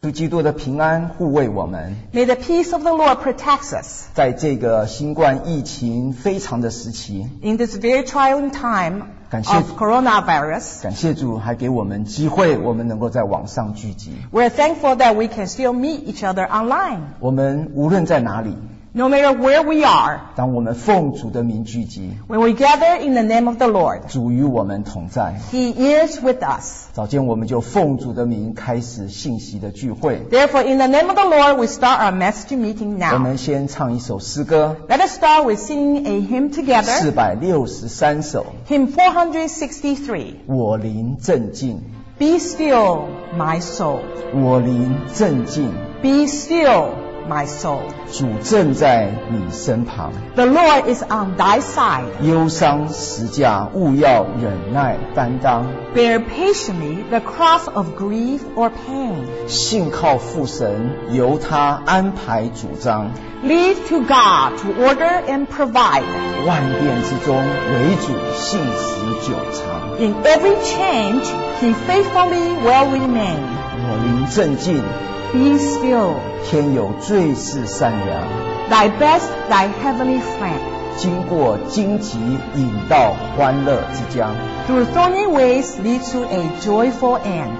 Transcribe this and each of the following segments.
主基督的平安护卫我们。 May the peace of the Lord protect us 在这个新冠疫情非常的时期， in this very trying time 感谢 of coronavirus. 感谢主还给我们机会，我们能够在网上聚集。 We're thankful that we can still meet each other online. 我们无论在哪里， No matter where we are, 当我们奉主的名聚集， when we gather in the name of the Lord, 主与我们同在。 He is with us. 早间我们就奉主的名开始信息的聚会。 Therefore, in the name of the Lord, we start our message meeting 我 now. 们先唱一首诗歌， Let us start with singing a hymn together. 463首， Hymn 463. 我灵镇静， Be still, my soul. 我灵镇静， Be still, my soul. 主正在你身旁。 The Lord is on thy side. 忧伤十架，勿要忍耐担当， Bear patiently the cross of grief or pain. 信靠父神，由他安排主张。 Lead to God to order and provide. 万变之中，为主信实久长。 In every change, He faithfully will remain. 我灵镇静， Be still. 天有最是善良。 Thy best, thy heavenly friend. 经过荆棘，引到欢乐之江。 Through thorny ways lead to a joyful end.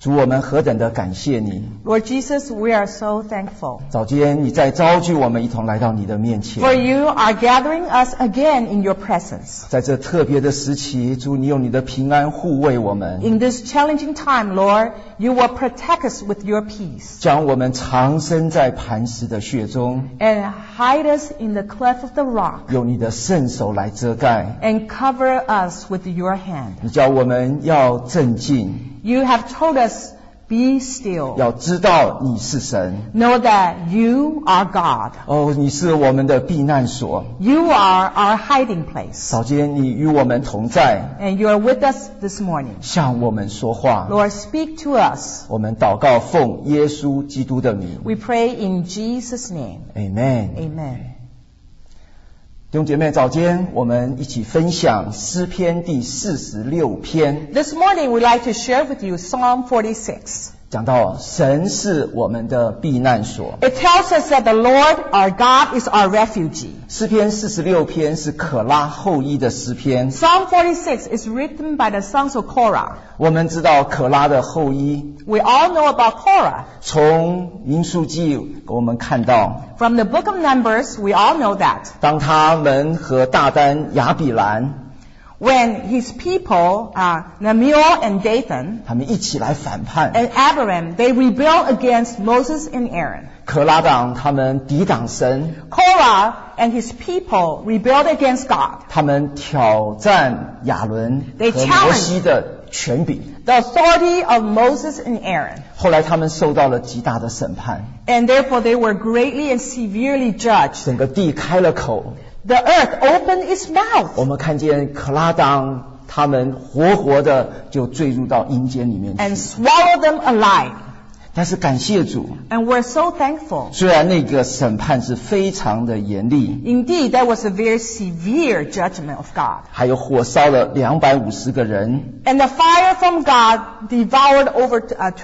主，我们何等的感谢你。 Lord Jesus, we are so thankful. 早间你再召聚我们一同来到你的面 For 前， you are gathering us again in your presence. 在这特别的时期，主，你用你的平安护卫我们， In this challenging time, Lord, you will protect us with your peace 将我们藏身在磐石的穴中， and hide us in the cleft of the rock 用你的圣手来遮盖。 and cover us with your hand. 你叫我们要镇静， You have told us, be still. 要知道你是神。 Know that you are God. 哦，你是我们的避难所。 You are our hiding place. 早间你与我们同在， And you are with us this morning. 向我们说话。 Lord, speak to us. 我们祷告奉耶稣基督的名 We pray in Jesus' name. ，Amen。 Amen. 弟兄姐妹，早间我们一起分享诗篇第46篇， This morning we'd like to share with you Psalm 46. 讲到神是我们的避难所。 It tells us that the Lord our God is our refuge. 诗篇46篇是可拉后裔的诗篇。 Psalm 46 is written by the sons of Korah. 我们知道可拉的后裔， We all know about Korah. 从民数记我们看到， From the book of Numbers, we all know that. 当他们和大丹、亚比兰 When his people, Namiel and Dathan 他们一起来反叛， and Abiram, they rebelled against Moses and Aaron. 可拉党他们抵挡神， Korah and his people rebelled against God. 他们挑战亚伦 They 和摩西的权柄。 The authority of Moses and Aaron. 后来他们受到了极大的审判， And therefore they were greatly and severely judged. 整个地开了口。 The earth opened its mouth 我们看见可拉党他们活活的就坠入到阴间里面 and 去。 swallowed them alive. 但是感谢主， And we're so thankful. 虽然那个审判是非常的严厉， Indeed, that was a very severe judgment of God. 还有火烧了250个人， And the fire from God devoured over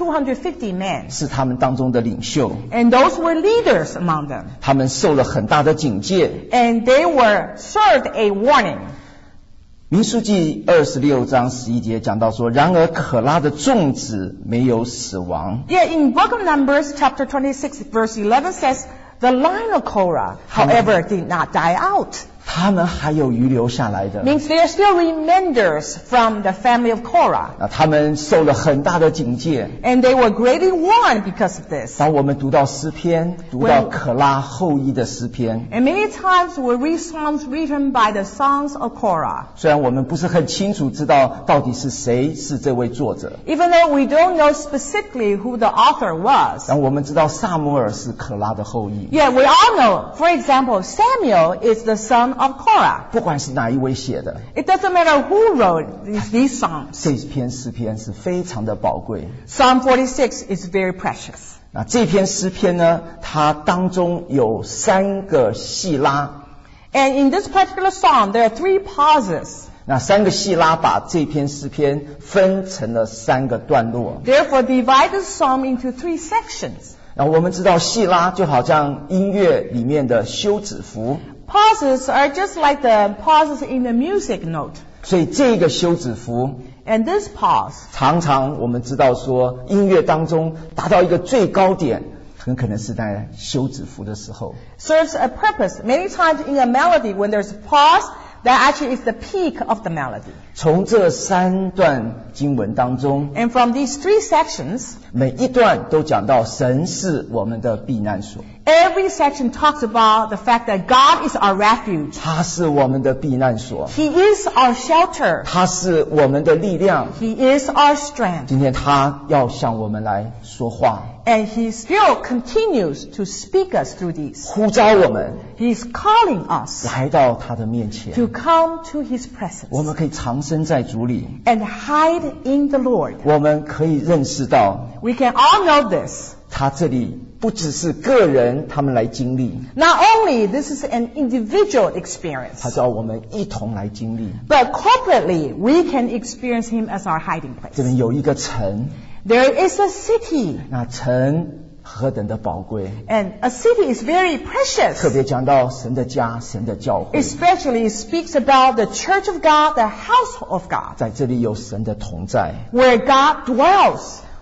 250 men. 是他们当中的领袖， And those were leaders among them. 他们受了很大的警戒。 And they were served a warning. 民数记26章11节讲到说，然而可拉的众子没有死亡， Yet in book of Numbers, chapter 26, verse 11 says, the line of Korah, however, did not die out. 他们还有余留下来的。 Means there are still remainders from the family of Korah. 他们受了很大的警戒。 And they were greatly warned because of this. 当我们读到诗篇，读到可拉后裔的诗篇， And many times we read songs written by the sons of Korah. 虽然我们不是很清楚知道到底是谁是这位作者， Even though we don't know specifically who the author was. 但我们知道撒母耳是可拉的后裔。 Yet we all know, for example, Samuel is the son of Korah. 不管是哪一位写的， It doesn't matter who wrote these songs. 这篇诗篇是非常的宝贵。 Psalm 46 is very precious. 那这篇诗篇呢，它当中有3个细拉， And in this particular psalm, there are 3 pauses. 那3个细拉把这篇诗篇分成了3个段落。 Therefore, divide the psalm into 3 sections. 然后我们知道细拉就好像音乐里面的休止符， Pauses are just like the pauses in the music note. 所以这个休止符 And this pause 常常我们知道说音乐当中达到一个最高点，很可能是在休止符的时候。 serves a purpose. Many times in a melody, when there's a pause, that actually is the peak of the melody. 从这3段经文当中， And from these 3 sections, 每一段都讲到神是我们的避难所， every section talks about the fact that God is our refuge. 他是我们的避难所， He is our shelter. 他是我们的力量。 He is our strength. 今天他要向我们来说话， And He still continues to speak us through these. 呼召我们 He's calling us 来到他的面前。 to come to His 我们 presence 可以藏身在主里， and hide in the Lord. 我们可以认识到 We can all know this. 他这里不只是个人他们来经历， Not only this is an individual experience, 他叫我们一同来经历。 but corporately we can experience Him as our hiding 这 place. 边有一个城， There is a city, 那城何等的宝贵， and a city is very 特 precious. 别讲到神的家、神的教会， Especially it speaks about the church of God, the house of God, 在这里有神的同在。 where God dwells.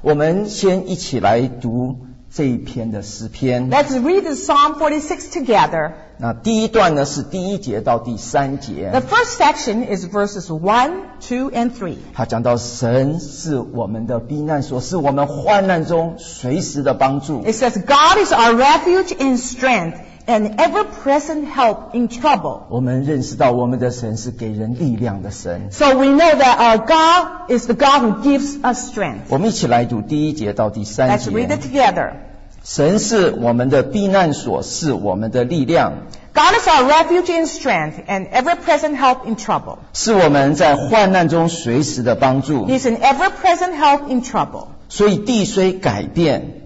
我们先一起来读这一篇的诗篇。 Let's read the Psalm 46 together. 那第一段呢是第1节到第3 节。 The first section is verses 1, 2, and 3. 他讲到神是我们的避难所，是我们患难中随时的帮助。 It says, God is our refuge and strength, an ever-present help in trouble. 我们认识到我们的神是给人力量的神。 So we know that our God is the God who gives us strength. 我们一起来读第1节到第3 Let's read 节。 it together. 神是我们的避难所，是我们的力量， God is our refuge and strength, an ever-present help in trouble. 是我们在患难中随时的帮助。 He's an ever-present help in trouble. 所以地虽改变，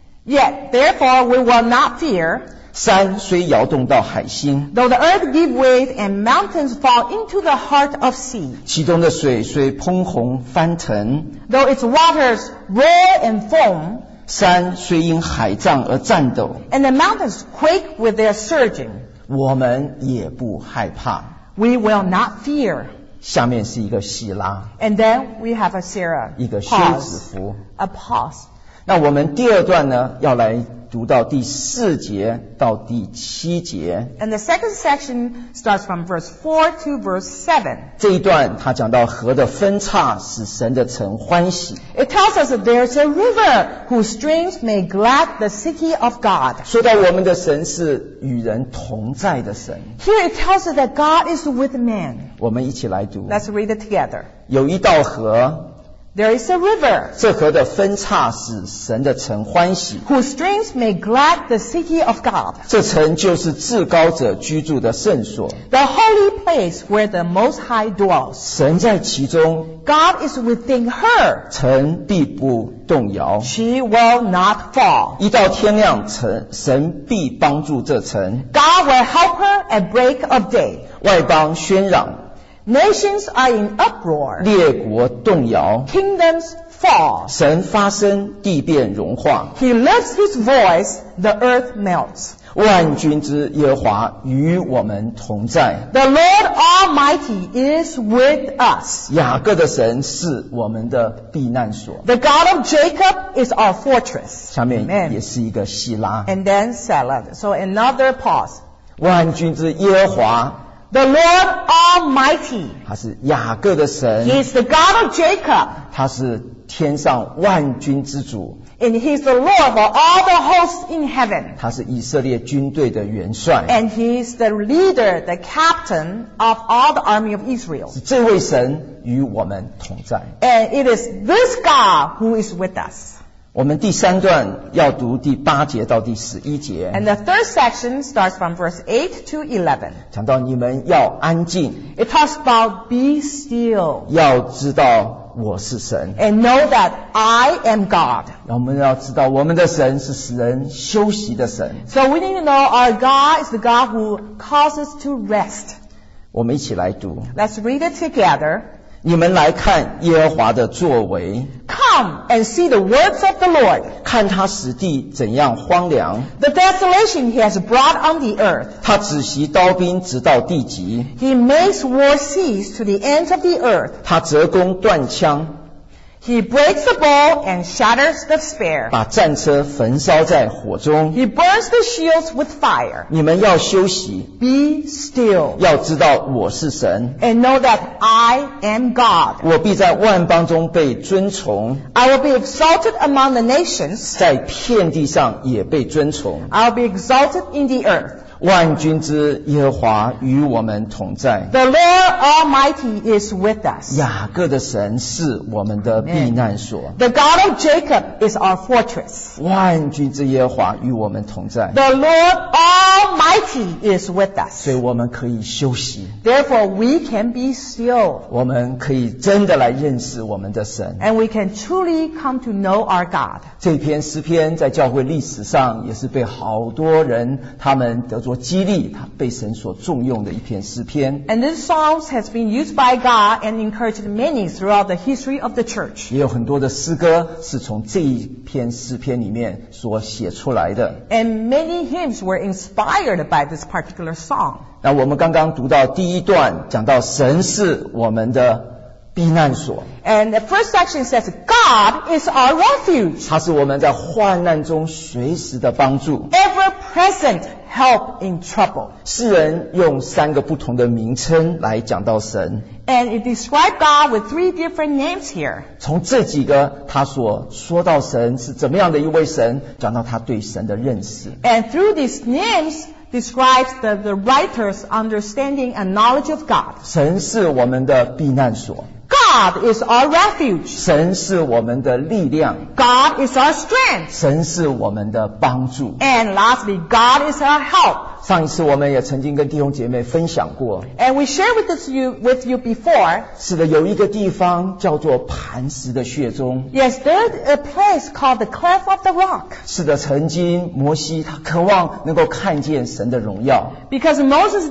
Yet, therefore, we will not fear, 山虽摇动到海心， though the earth give way and mountains fall into the heart of sea, 其中的水虽匉訇翻腾， though its waters roar and foam, 山虽因海涨而颤抖， and the mountains quake with their surging, 我们也不害怕。 we will not fear. 下面是一个细拉， And then we have a Sarah 一个休止 pause. 符。 A pause. 那我们第2段呢，要来读到第4节到第7节。 And the second section starts from verse 4 to verse 7. 这一段他讲到河的分叉使神的城欢喜， It tells us that there's a river whose streams may glad the city of God. 说到我们的神是与人同在的神。 Here it tells us that God is with man. 我们一起来读。 Let's read it together. 有一道河， There is a river 这河的分叉使神的城欢喜， whose streams may glad the city of God. 这城就是至高者居住的圣所， The holy place where the Most High dwells. 神在其中， God is within her. 城必不动摇。 She will not fall. 一到天亮，神必帮助这城。 God will help her at break of day. 外邦喧嚷， Nations are in uproar. 列国动摇， Kingdoms fall. 神发声，地变融化。 He lifts his voice, the earth melts. 万军之耶和华与我们同在。 The Lord Almighty is with us. 雅各的神是我们的避难所。 The God of Jacob is our fortress. 下面 Amen. 也是一个希拉。 And then Selah. So another pause. 万军之耶和华， The Lord Almighty. 他是雅各的神， He is the God of Jacob. 他是天上万军之主， And He's the Lord of all the hosts in heaven. 他是以色列军队的元帅。 And He's the leader, the captain of all the army of Israel. 这位神与我们同在。 And it is this God who is with us. 我们第3段要读第8节到第11节， And the third section starts from verse 8 to 11. 讲到你们要安静， It talks about be still 要知道我是神。 and know that I am God. 我们要知道我们的神是使人休息的神。 So we need to know our God is the God who causes to rest. 我们一起来读， Let's read it together. 你们来看耶和华的作为， Come and see the works of the Lord, 看他使地怎样荒凉， the desolation He has brought on the earth. 他止息刀兵直到地极， He makes war cease to the ends of the earth. 他折弓断枪， He breaks the bow and shatters the spear. 把战车焚烧在火中。 He burns the shields with fire. 你们要休息， Be still 要知道我是神， and know that I am God. 我必在万邦中被尊崇， I will be exalted among the nations. 在遍地上也被尊崇。 I will be exalted in the earth. 万军之耶和华与我们同在。 The Lord Almighty is with us. 雅各的神是我们的避难所， The God of Jacob is our fortress. 万军之耶和华与我们同在， The Lord Almighty is with us. 所以我们可以休息， Therefore, we can be still 我们可以真的来认识我们的神。 and we can truly come to know our God. 这篇诗篇在教会历史上也是被好多人他们得着激励，他被神所重用的一篇诗篇。 And this Psalms has been used by God and encouraged many throughout the history of the church. 也有很多的诗歌是从这一篇诗篇里面所写出来的。 And many hymns were inspired by this particular song. 那我们刚刚读到第1段，讲到神是我们的避难所。 And the first section says, God is our refuge, 它是我们在患难中随时的帮助。 ever present help in trouble. 诗人用3个不同的名称来讲到神。 And it describes God with 3 different names here. 从这几个他所说到神是怎么样的一位神，讲到他对神的认识。 And through these names describes the writer's understanding and knowledge of God. 神是我们的避难所， God is our refuge. 神是我们的力量， God is our strength. 神是我们的帮助。 And lastly, God is our help. 上一次我们也曾经跟弟兄姐妹分享过， And we shared with you before. 是的，有一个地方叫做磐石的穴中。 Yes, there's a place called the Cleft of the Rock. 是的，曾经摩西他渴望能够看见神的荣耀， Because Moses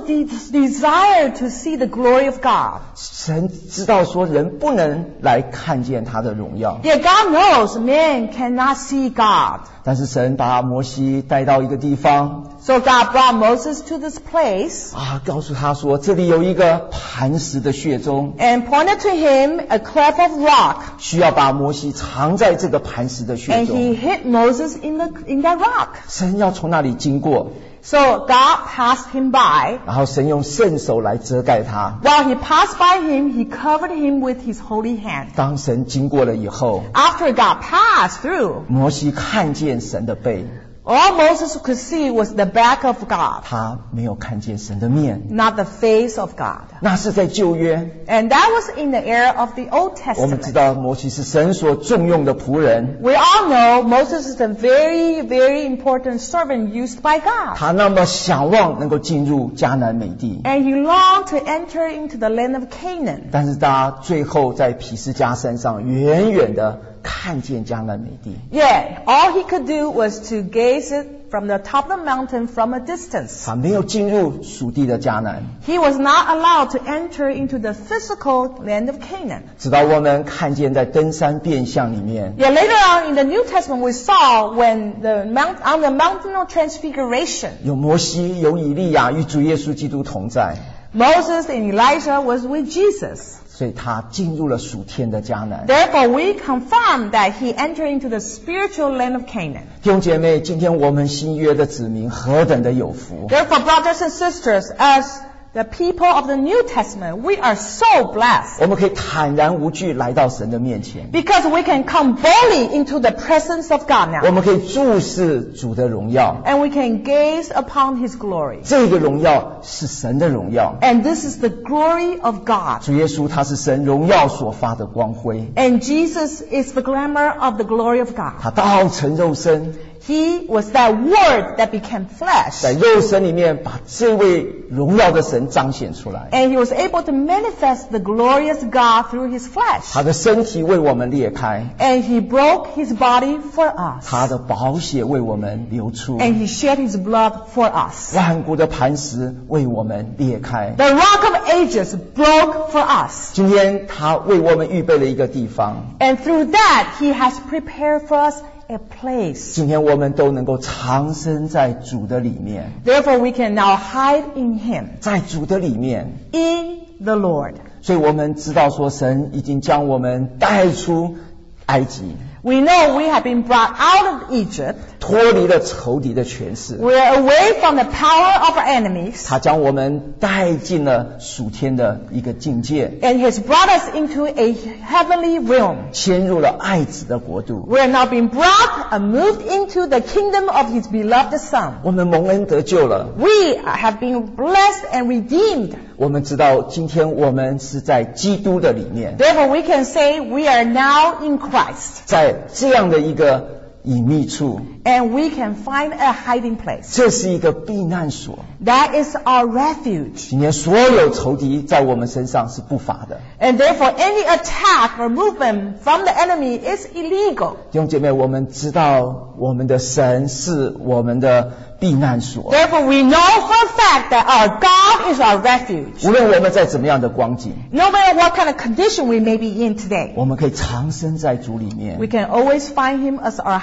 desired to see the glory of God. 神知道说人不能来看见他的荣耀， Yet God knows man cannot see God. 但是神把摩西带到一个地方 So God brought Moses to this place 告诉他说这里有一个磐石的穴中， and pointed to him a cleft of rock. 需要把摩西藏在这个磐石的穴 And 中。 he hid Moses in that rock. 神要从那里经过， So God passed him by. 然后神用圣手来遮盖他。 While he passed by him, he covered him with his holy hand. 当神经过了以后， After God passed through, 摩西看见神的背， all Moses could see was the back of God, 他没有看见神的面。 not the face of God. 那是在旧约， And that was in the era of the Old 我们知 Testament. 道摩西是神所重用的仆人， We all know Moses is a very, very important servant used by God. 他那么想望能够进入迦南美地， And he longed to enter into the land of Canaan. 但是他最后在毗斯迦山上远远的看见迦南美地。 Yet, all he could do was to gaze it from the top of the mountain from a distance. 他没有进入属地的迦南， He was not allowed to enter into the physical land of Canaan. 直到我们看见在登山变相里面， Yet later on in the New Testament, we saw when on the mountain of transfiguration, 有摩西有以利亚与主耶稣基督同在， Moses and Elijah was with Jesus. 所以他进入了属天的迦南。 Therefore, we confirm that he entered into the spiritual land of Canaan. 弟兄姐妹，今天我们新约的子民何等的有福！ Therefore, brothers and sisters, as the people of the New Testament, we are so blessed 我们可以坦然无惧来到神的面前， because we can come boldly into the presence of God 我 now. 们可以注视主的荣耀。 And we can gaze upon his glory. 这个荣耀是神的荣耀， And this is the glory of God. 主耶稣他是神荣耀所发的光辉， And Jesus is the glamour of the glory of God. 他道成肉身， He was that word that became 在 flesh. 肉身里面把这位荣耀的神彰显出来。 And he was able to manifest the glorious God through his flesh. 他的身体为我们裂开， And he broke his body for us. 他的宝血为我们流出， And he shed his blood for us. 万古的磐石为我们裂开。 The rock of ages broke for us. 今天他为我们预备了一个地方， And through that, he has prepared for us a place. 今天我们都能够藏身在主的里面， Therefore, we can now hide in him, 在主的里面。 in the Lord. 所以我们知道说，神已经将我们带出埃及， We know we have been brought out of Egypt. 脱离了仇敌的权势， We are away from the power of our enemies. 他将我们带进了属天的一个境界， And he has brought us into a heavenly realm. 迁入了爱子的国度。 We are now being brought and moved into the kingdom of his beloved Son. 我们蒙恩得救了。 We have been blessed and redeemed. 我们知道今天我们是在基督的里面， Therefore, we can say we are now in Christ. 在这样的一个隐秘处， And we can find a hiding place. 这是一个避难所。 That is our refuge. 今天所有仇敌在我们身上是不法的。 And therefore, any attack or movement from the enemy is illegal. 弟兄姐妹，我们知道我们的神是我们的避难所。 Therefore, we know for a fact that our God is our refuge. 无论我们在怎么样的光景， No matter what kind of condition we may be in today, 我们可以藏身在主里面 we，can always find him as our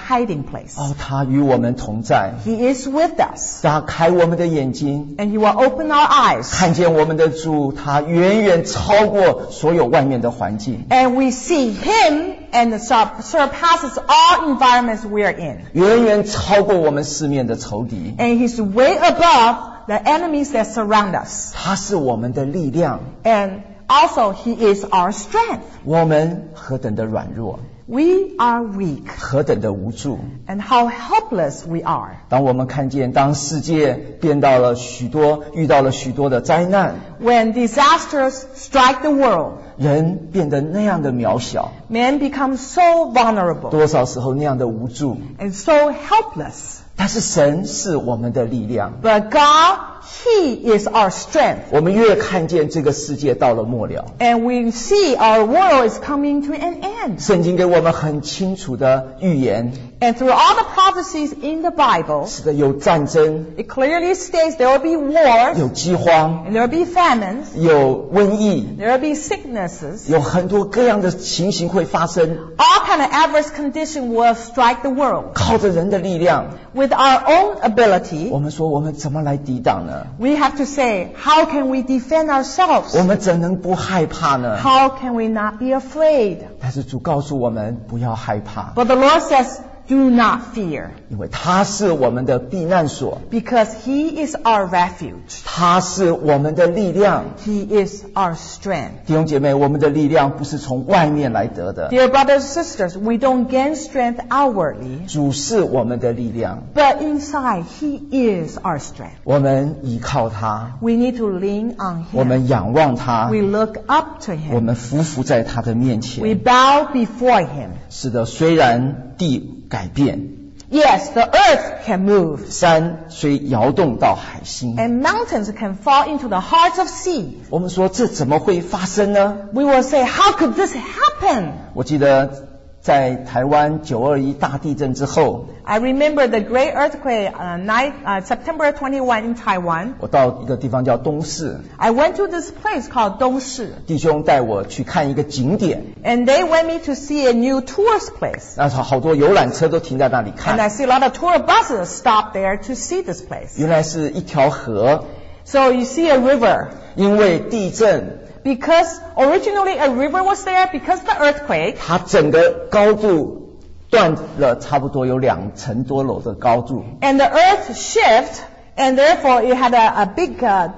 hiding place. 他与我们同在， He is with us. 他开我们的眼睛， And He will open our eyes. 看见我们的主，他远远超过所有外面的环境， And we see Him and it surpasses all environments we are in. 远远超过我们四面的仇敌。 And He's way above the enemies that surround us. 他是我们的力量， And also He is our strength. 我们何等的软弱， We are weak. 何等的无助。 And how helpless we are. 当我们看见，当世界遇到了许多的灾难， When disasters strike the world, 人变得那样的渺小， man becomes so vulnerable 多少时候那样的无助。 and so helpless. 但是神是我们的力量， But God, He is our strength. 我们越看见这个世界到了末了， And we see our world is coming to an end. 圣经给我们很清楚的预言， And through all the prophecies in the Bible, 是的，有战争， it clearly states there will be wars, 有饥荒， and there will be famines, 有瘟疫， there will be sicknesses. 有很多各样的情形会发生。 All kind of adverse condition will strike the world. 靠着人的力量， With our own ability, 我们说我们怎么来抵挡呢？ we have to say, how can we defend ourselves? 我们怎能不害怕呢？ How can we not be afraid? 但是主告诉我们不要害怕， But the Lord says, do not fear, 因为他是我们的避难所， because He is our refuge. 他是我们的力量。 He is our strength. 弟兄姐妹，我们的力量不是从外面来得的， Dear brothers and sisters, we don't gain strength outwardly, 主是我们的力量， but inside He is our strength. 我们依靠他， We need to lean on 我 Him. 们仰望他， We look up to 我 Him. 们匍匐在他的面 We 前。 bow before Him. 是的，虽然地改变， Yes, the earth can move, 山虽摇动到海心， and mountains can fall into the hearts of sea. 我们说这怎么会发生呢？ We will say, how could this happen? 我记得在台湾921大地震之后， I remember the great earthquake September 21 in Taiwan. 我到一个地方叫东市， I went to this place called Dongshi, 弟兄带我去看一个景点， and they went me to see a new tourist place. 那时候好多游览车都停在那里 And I 看， see a lot of tour buses stop there to see this place. 原来是一条河， So you see a river. 因为地震， Because originally a river was there because the earthquake, 它整个高度断了差不多有2层多楼的高度， and the earth shift, and therefore it had a big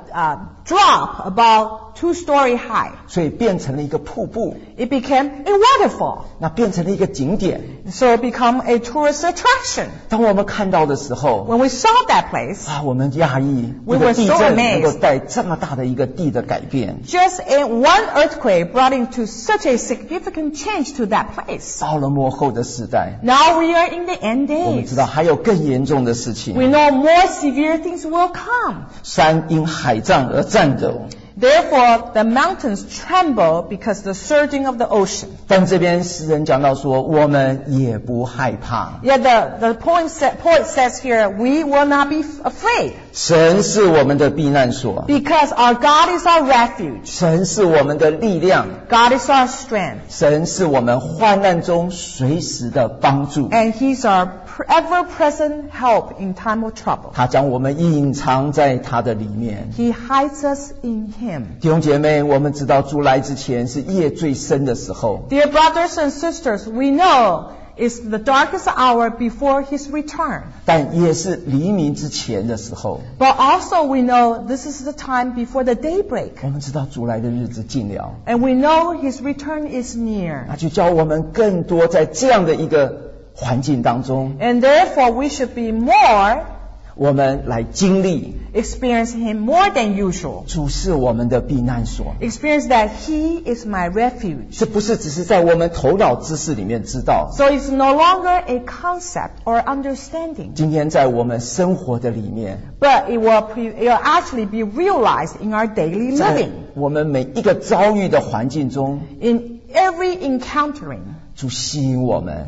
drop about 2-story high. 所以变成了一个瀑布， It became a waterfall. 那变成了一个景点。 So it became a tourist attraction. 当我们看到的时候， When we saw that place, 我们讶异， We 一个 were 地 so 震 amazed. 能够带这么大的一个地的改变。 just one earthquake brought into such a significant change to that place. 到了末后的时代， Now we are in the end 我们 days. 知道还有更严重的事情。 We know more severe things will come. 山因海涨而颤抖， Therefore, the mountains tremble because the surging of the ocean. 但这边诗人讲到说，我们也不害怕， Yet the poet says here, we will not be afraid 神是我们的避难所， because our God is our refuge. 神是我们的力量， God is our strength. 神是我们患难中随时的帮助。 And He's our ever-present help in time of trouble. 他将我们隐藏在他的里面。 He hides us in Him. 弟兄姐妹，我们知道主来之前是夜最深的时候， Dear brothers and sisters, we know it's the darkest hour before His return. 但也是黎明之前的时候。 But also we know this is the time before the daybreak. 我们知道主来的日子近了， And we know His return is near. 那就教我们更多在这样的一个环境当中， And therefore we should be more, 我们来经历 experience Him more than usual. 主是我们的避难所。 Experience that He is my refuge. 这不是只是在我们头脑知识里面知道， So it's no longer a concept or understanding, 今天在我们生活的里面， but it will actually be realized in our daily 在 living. 我们每一个遭遇的环境中， In every encountering, 主吸引我们，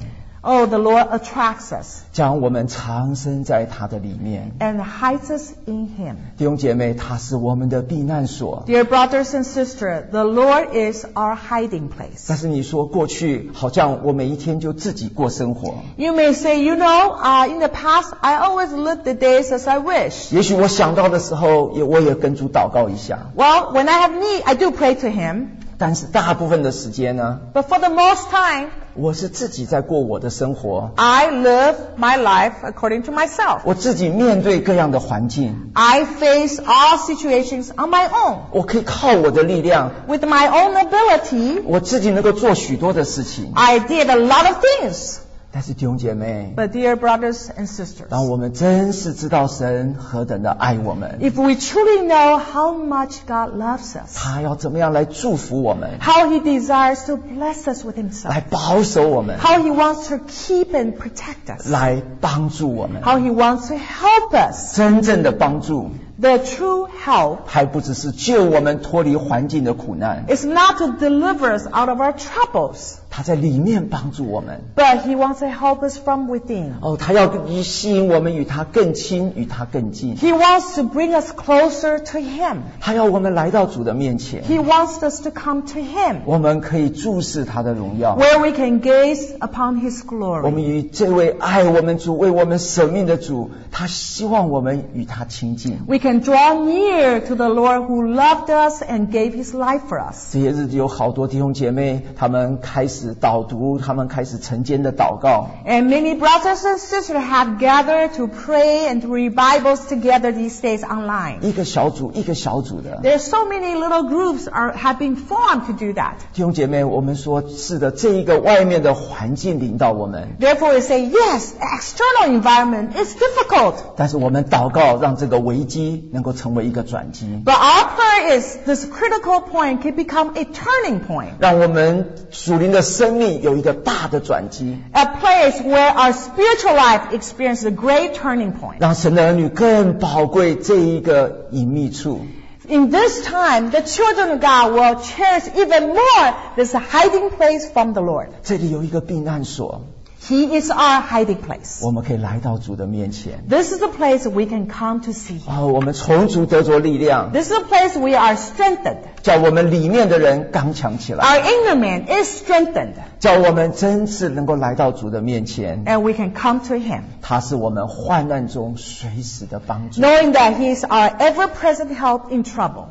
Oh, the Lord attracts us 将我们藏身在他的里面。 and hides us in Him. 弟兄姐妹，他是我们的避难所。 Dear brothers and sisters, the Lord is our hiding 但 place. 是你说过去好像我每一天就自己过生活， You may say, in the past, I always lived the days as I wish. 也许我想到的时候，我也跟主祷告一下。 Well, when I have need, I do pray to Him. 但是大部分的时间呢， But for the most time, 我是自己在过我的生活， I live my life according to myself. 我自己面对各样的环境， I face all situations on my own. 我可以靠我的力量， With my own ability, 我自己能够做许多的事情。 I did a lot of things. 但是弟兄姐妹， But dear brothers and sisters, 当我们真是知道神何等的爱我们， if we truly know how much God loves us, 他要怎么样来祝福我们， how He desires to bless us with Himself, 来保守我们， how He wants to keep and protect us, 来帮助我们， how He wants to help us, 真正的帮助 the true help 还不只是救我们脱离环境的苦难， is not to deliver us out of our troubles, 他在里面帮助我们。 but He wants to help us from within. 他要吸引我们与他更亲，与他更近。 He wants to bring us closer to Him. 他要我们来到主的面前， He wants us to come to Him, 我们可以注视他的荣耀。 where we can gaze upon His 我 glory. 们与这位爱我们主、为我们舍命的主，他希望我们与他亲近。 We can draw near to the Lord who loved us and gave His life for us. 这些日子有好多弟兄姐妹，他们开始导读，他们开始晨间的祷告。 And many brothers and sisters have gathered to pray and to read Bibles together these days online. 一个小组一个小组的 There's so many little groups have been formed to do that. 弟兄姐妹，我们说是的，这一个外面的环境领导我们， Therefore we say, yes, external environment is difficult. 但是我们祷告让这个危机能够成为一个转机， But our prayer is this critical point can become a turning point. 让我们属灵的生命有一个大的转机， A place where our spiritual life experiences a great turning point. 让神的儿女更宝贵这一个隐秘处。 In this time, the children of God will cherish even more this hiding place from the Lord. 这里有一个避难所， He is our hiding place. 我们可以来到主的面前。 This is the place we can come to see Him. 我们从主得着力量， This is the place we are strengthened. 叫我们里面的人刚强起来， Our inner man is strengthened. 叫我们真是能够来到主的面前。 And we can come to Him, 他是我们患难中随时的帮助。 knowing that He is our ever-present help in trouble.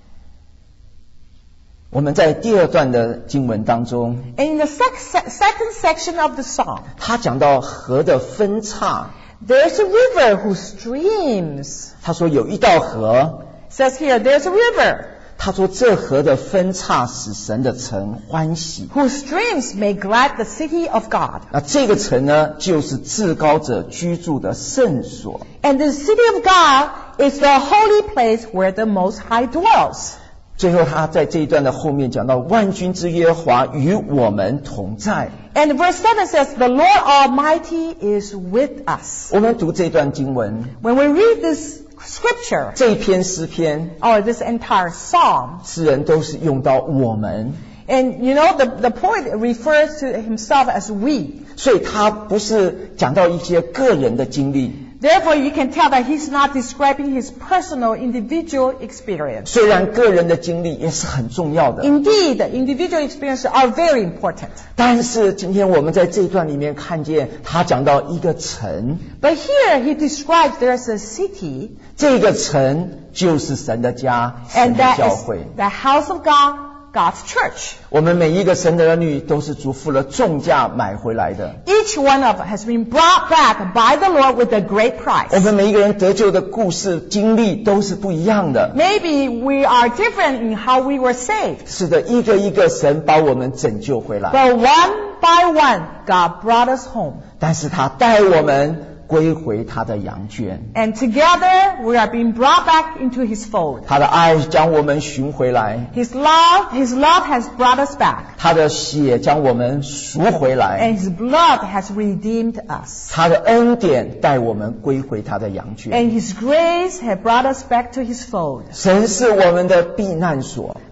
我们在第二段的经文当中， And in the second section of the psalm, 他讲到河的分叉， there's a river whose streams, 他说有一道河， says here, there's a river, 他说这河的分叉使神的城欢喜。 whose streams make glad the city of God. 那这个城呢，就是至高者居住的圣所。 And the city of God is the holy place where the Most High dwells. 最后他在这一段的后面讲到万军之耶和华与我们同在。 And verse 7 says, the Lord Almighty is with us. 我们读这段经文， When we read this scripture, 这一篇诗篇， or this entire psalm, 诗人都是用到我们， and the poet refers to himself as we. 所以他不是讲到一些个人的经历。 Therefore, you can tell that he's not describing his personal, individual experience. 虽然个人的经历也是很重要的， Indeed, individual experiences are very important. 但是今天我们在这一段里面看见他讲到一个城， But here he describes there's a city, 这个城就是神的家，神 and 的 that 教 is 会。 the house of God, God's church. 我们每一个神的儿女都是主付了重价买回来的。 Each one of us has been brought back by the Lord with a great 我 price. 们每一个人得救的故事经历都是不一样的。 Maybe we are different in how we were saved. 是的，一个一个神把我们拯救回来， But one by one, God brought us home. 但是他带我们归回他的羊圈， And together, we are being brought back into His fold. 他的爱将我们寻回来， His love has brought us back. 他的血将我们赎回来， And His blood has redeemed us. 他的恩典带我们归回他的羊圈。 And His grace has brought us back to His fold. 神是我们的避难所，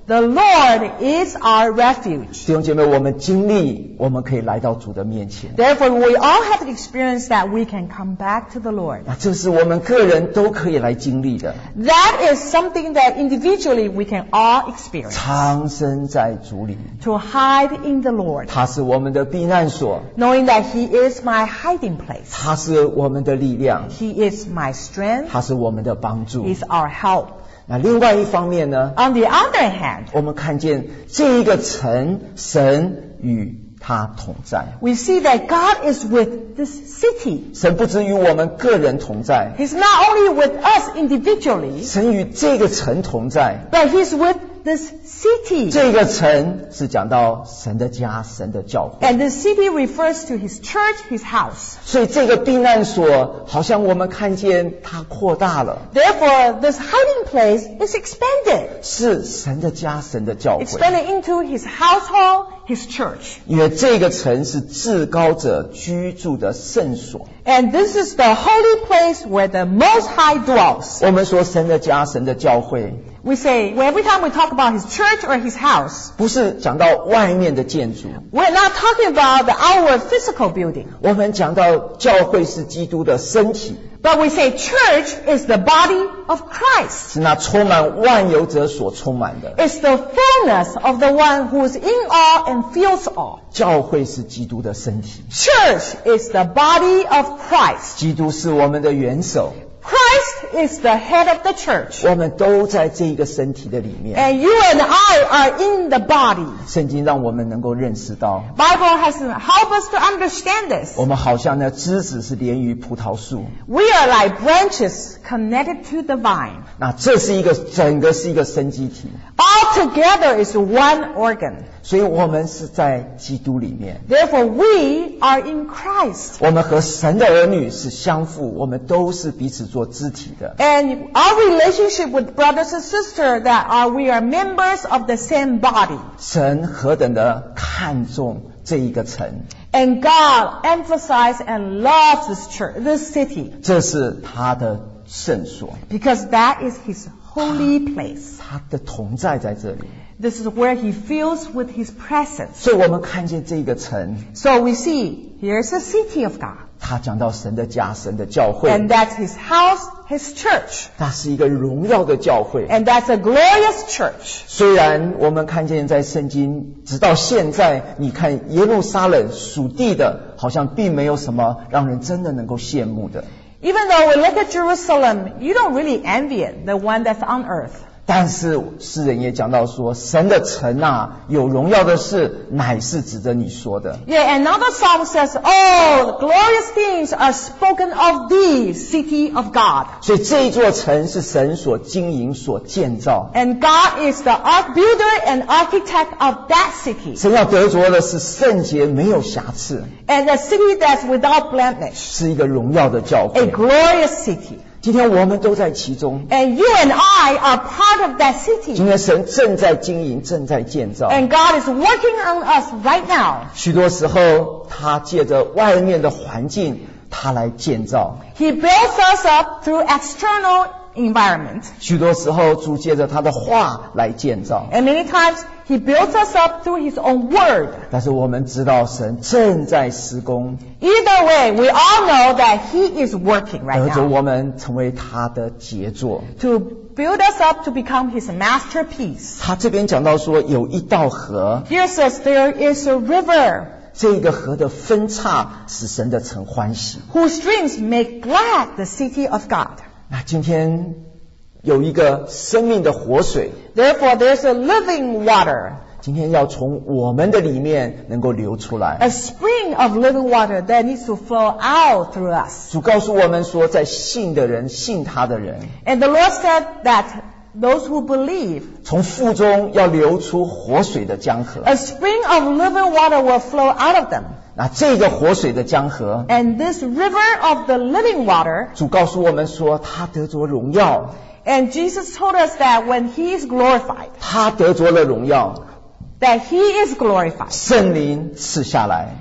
The Lord is our refuge. 弟兄姐妹，我们经历，我们可以来到主的面前。 Therefore, we all have the experience that we can come back to the Lord. 那这是我们个人都可以来经历的。 That is something that individually we can all experience. 藏身在主里， To hide in the Lord, 他是我们的避难所， knowing that He is my hiding place. 他是我们的力量， He is my strength. 他是我们的帮助。 He's our help. 那另外一方面呢， On the other hand, 我们看见这一个城，神与他同在。 we see that God is with this city. 神不只与我们个人同在， He's not only with us individually, 神与这个城同在。 but He's with this city. 这个城是讲到神的家，神的教会。 And the city refers to His church, His house. 所以这个避难所，好像我们看见它扩大了， Therefore, this hiding place is expanded. 是神的家，神的教会。 Expanded into His household, His church. 因为这个城是至高者居住的圣所。 And this is the holy place where the Most High dwells. 我们说神的家，神的教会， We say, well, every time we talk about His church or His house, 不是讲到外面的建筑， we're not talking about the outward physical building. 我们讲到教会是基督的身体， But we say church is the body of Christ. 是那充满万有者所充满的。 It's the fullness of the one who is in all and feels all. 教会是基督的身体， Church is the body of Christ. 基督是我们的元首， Christ is the head of the church. 我们都在这一个身体的里面。 And you and I are in the body. 圣经让我们能够认识到， Bible has helped us to understand this. 我们好像那枝子是连于葡萄树， We are like branches connected to the vine. 那这是一个整个是一个生机体， All together is one organ. 所以我们是在基督里面。 Therefore, we are in Christ. 我们和神的儿女是相父，我们都是彼此做肢体的。 And our relationship with brothers and sisters that we are members of the same body. 神何等的看重这一个城， And God emphasizes and loves this church, this city, 这是他的圣所， because that is His holy place. 他的同在在这里。 This is where He fills with His presence. 所以我们看见这个城， So we see, here's the city of God. 他讲到神的家，神的教会， And that's His house, His church. 那是一个荣耀的教会。 And that's a glorious church. 虽然我们看见在圣经直到现在，你看耶路撒冷属地的，好像并没有什么让人真的能够羡慕的。 Even though we look at Jerusalem, you don't really envy it, the one that's on earth. 但是诗人也讲到说，神的城啊，有荣耀的事，乃是指着你说的。 Yeah, another song says, oh, the glorious things are spoken of thee, city of God. 所以这一座城是神所经营、所建造。 And God is the builder and architect of that city. 神要得着的是圣洁，没有瑕疵， And a city that's without blemish. 是一个荣耀的教 A 会。 glorious city. 今天我们都在其中， And you and I are part of that 今 city. 天神正在经营，正在建造。 And God is working on us right now. 许多时候，他借着外面的环境，他来建造； He builds us up through external environment. 许多时候，主借着他的话来建造。 And many times He builds us up through His own word. 但是我们知道，神正在施工， Either way, we all know that He is working 得 right 着 now 我们成为他的杰作。 to build us up to become His masterpiece. 他这边讲到说，有一道河， Here says there is a river 这个河的分叉使神的城欢喜。 whose streams make glad the city of God. 那今天有一个生命的活水， Therefore, there's a living water, 今天要从我们的里面能够流出来。 a spring of living water that needs to flow out through us. 主告诉我们说，在信的人，信他的人， And the Lord said that those who believe, 从腹中要流出活水的江河。 a spring of living water will flow out of them. 那这个活水的江河， And this river of the living water, 主告诉我们说，他得着荣耀， and Jesus told us that when He is glorified, 他得着了荣耀， that He is glorified. 圣灵赐下来，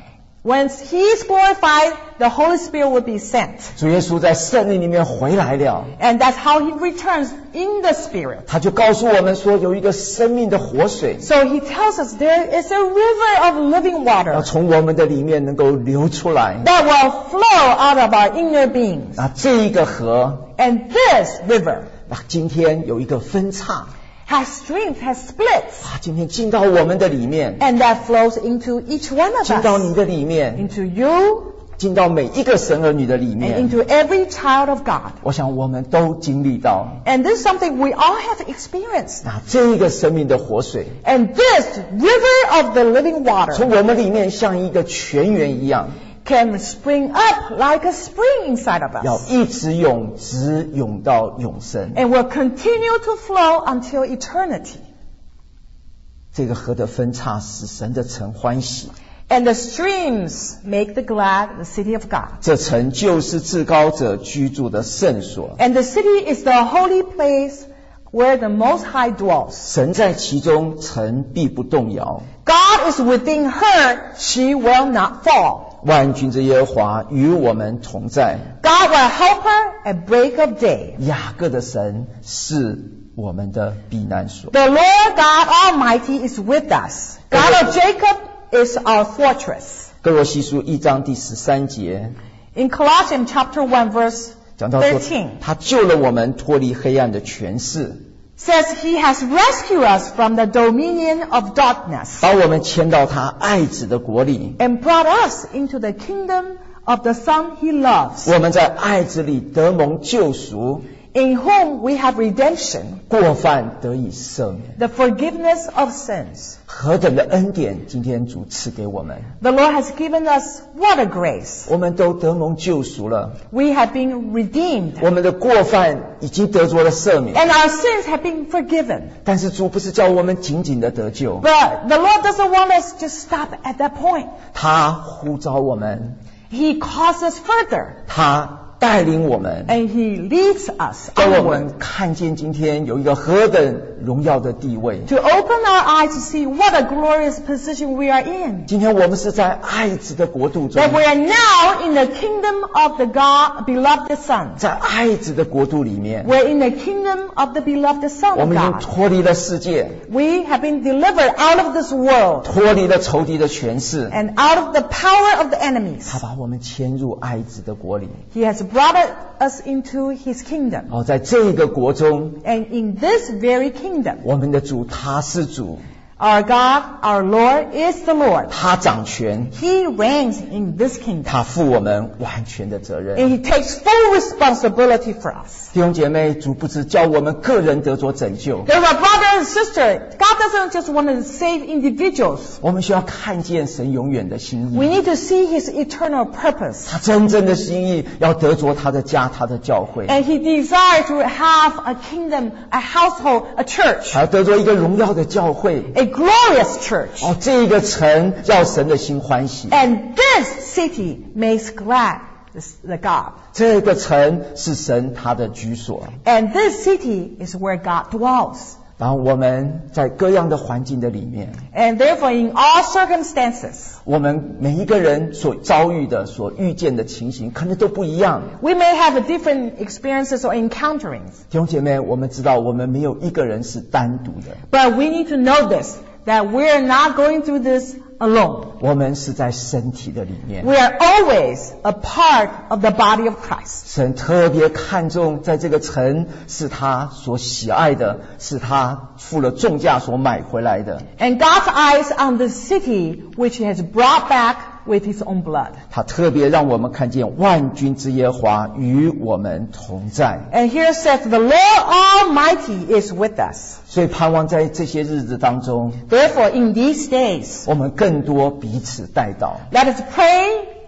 Once He is glorified, the Holy Spirit will be sent. 主耶稣在圣灵里面回来了， And that's how He returns in the Spirit. 他就告诉我们说，有一个生命的活水， So He tells us there is a river of living 要 water 从我们的里面能够流出来。 that will flow out of our inner beings. 那这一个河， And this river 那今天有一个分叉， has streams, has splits, 今天进到我们的里面， and that flows into each one of 进到 us, 你的里面， into you 进到每一个神儿女的里 and 面。 into every child of God. 我想我们都经历到， And this is something we all have experienced. 那这一个生命的活水， And this river of the living water 从我们里面像一个泉源一样， can spring up like a spring inside of 要 us. 一直涌，直涌到永生。 And will continue to flow until eternity. 这个河的分叉使神的城欢喜， And the streams make the glad the city of God. 这城就是至高者居住的圣所， And the city is the holy place where the Most High dwells. 神在其中，城必不动摇。 God is within her, she will not fall. 万军之耶和华与我们同在， God will help her at break of day. 雅各的神是我们的避难所。 The Lord God Almighty is with us. God of Jacob is our fortress. 歌罗西书1章第13节 In Colossians chapter 1 verse 讲到说 13， 他救了我们脱离黑暗的权势， says He has rescued us from the dominion of darkness 把我们迁到他爱子的国里。 and brought us into the kingdom of the Son He loves, 我们在爱子里得蒙救赎， in whom we have redemption, 过犯得以赦免。 the forgiveness of sins. 何等的恩典，今天主赐给我们， The Lord has given us what a grace. 我们都得蒙救赎了， We have been redeemed 我们的过犯已经得着了赦免。 and our sins have been forgiven. 但是主不是叫我们仅仅的得救， But the Lord doesn't want us to stop at that point. 他呼召我们， He calls us further 他带领我们， and He leads us 叫我 onward 们看见今天有一个何等荣耀的地位。 to open our eyes to see what a glorious position we are in. 今天我们是在爱子的国度中， That we are now in the kingdom of the God, beloved Son. 在爱子的国度里面， We're in the kingdom of the beloved Son 我 of 们已经 God. 脱离了世界， We have been delivered out of this world 脱离了仇敌的权势， and out of the power of the enemies. 他把我们迁入爱子的国里。 He has brought us into His kingdom. 在这个国中， And in this very kingdom, 我们的主他是主， our God, our Lord is the Lord. 他掌权， He reigns in this kingdom. 他负我们完全的责任。 And He takes full responsibility for us. 弟兄姐妹，主不是叫我们个人得着拯救， There's a brother and sister. God doesn't just want to save individuals. 我们需要看见神永远的心 We 意。 need to see His eternal purpose. 他真正的心意要得着他的家，他的教会， And He desires to have a kingdom, a household, a church, 还要得着一个荣耀的教会。 a glorious church. 这个城要神的心欢喜， And this city makes glad the God. 这个城是神他的居所。 And this city is where God dwells. 然后我们在各样的环境的里面， And therefore, in all circumstances, 我们每一个人所遭遇的、所遇见的情形，可能都不一样。 we may have different experiences or encounterings. 弟兄姐妹，我们知道我们没有一个人是单独的， But we need to know this, that we're not going through this alone. 我们是在身体的里面。 We are always a part of the body of Christ. 神特别看重在这个城是他所喜爱的，是他付了重价所买回来的。 And God's eyes on the city which He has brought back with His own blood. 他特别让我们看见万军之耶和华与我们同在。 And here says, the Lord Almighty is with us. 所以盼望在这些日子当中， Therefore, in these days, 我们更多彼此代祷， let us pray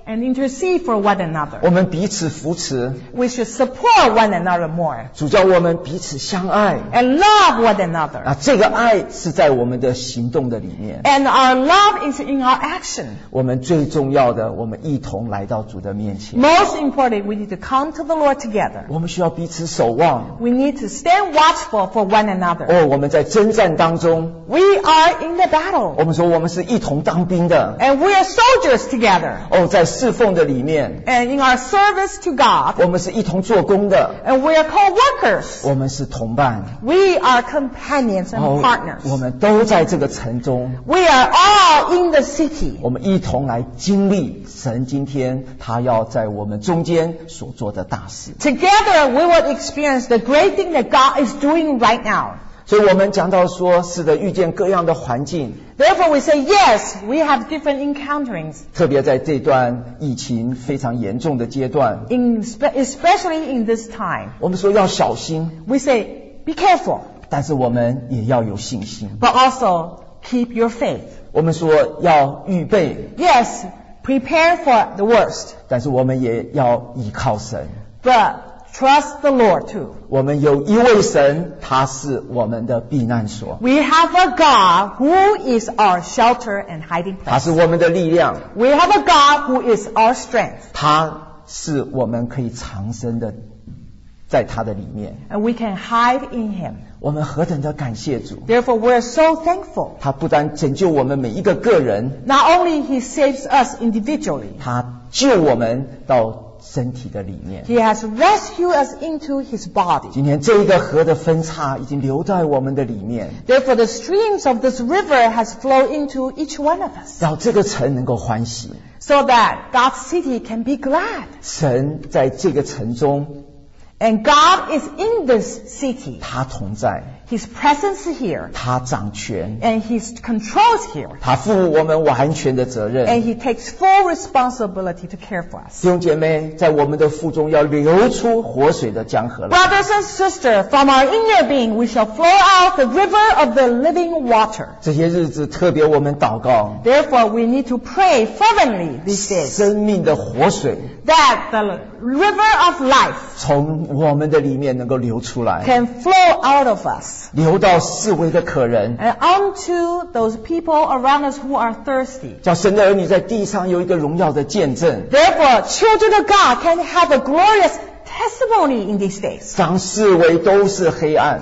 and intercede for one another. 我们彼此扶持， We should support one another more 主叫我们彼此相爱。 and love one another. 这个爱是在我们的行动的里面。 And our love is in our action. 我们最重要的，我们一同来到主的面前。 Most important, we need to come to the Lord together. 我们需要彼此守望。 We need to stand watchful for one another. 我们在征战当中， We are in the battle. 我们说我们是一同当兵的。 And we are soldiers together. 在侍奉的里面， And in our service to God. 我们是一同做工的。 And we are co-workers. 我们是同伴。 We are companions and partners. 我们都在这个城中。 We are all in the city. 我们一同来经历神今天他要在我们中间所做的大事。 Together we will experience the great thing that God is doing right now. 所以我们讲到说，是的，遇见各样的环境。 Therefore we say, yes, we have different encounterings. 特别在这段疫情非常严重的阶段， Especially in this time. 我们说要小心， We say, be careful, 但是我们也要有信心。 but also keep your faith. 我们说要预备， Yes, prepare for the worst, 但是我们也要依靠神。 but trust the Lord too. 我们有一位神，他是我们的避难所， We have a God who is our shelter and hiding 他 place. 是我们的力量， We have a God who is our strength. 他是我们可以藏身的，在他的里面。 And we can hide in Him. 我们何等的感谢主！ Therefore, we're so thankful. 他不但拯救我们每一个个人， Not only He saves us individually, 他救我们到身体的里面。 He has rescued us into His body. 今天这一个河的分叉已经流在我们的里面， Therefore, the streams of this river has flowed into each one of us, 让这个城能够欢喜。 so that God's city can be glad. 神在这个城中， And God is in this city. 他同在， His presence is here. 他掌权， And He controls here. 他负我们完全的责任。 And He takes full responsibility to care for us. 弟兄姐妹，在我们的腹中要流出活水的江河来。 Brothers and sisters, from our inner being we shall flow out the river of the living water. 这些日子特别我们祷告， Therefore, we need to pray fervently these days 生命的活水 that the river of life 从我们的里面能够流出来， can flow out of us 流到四围的可人， and onto those people around us who are thirsty. 叫神的儿女在地上有一个荣耀的见证。 Therefore, children of God can have a glorious testimony in these days. 当四围都是黑暗，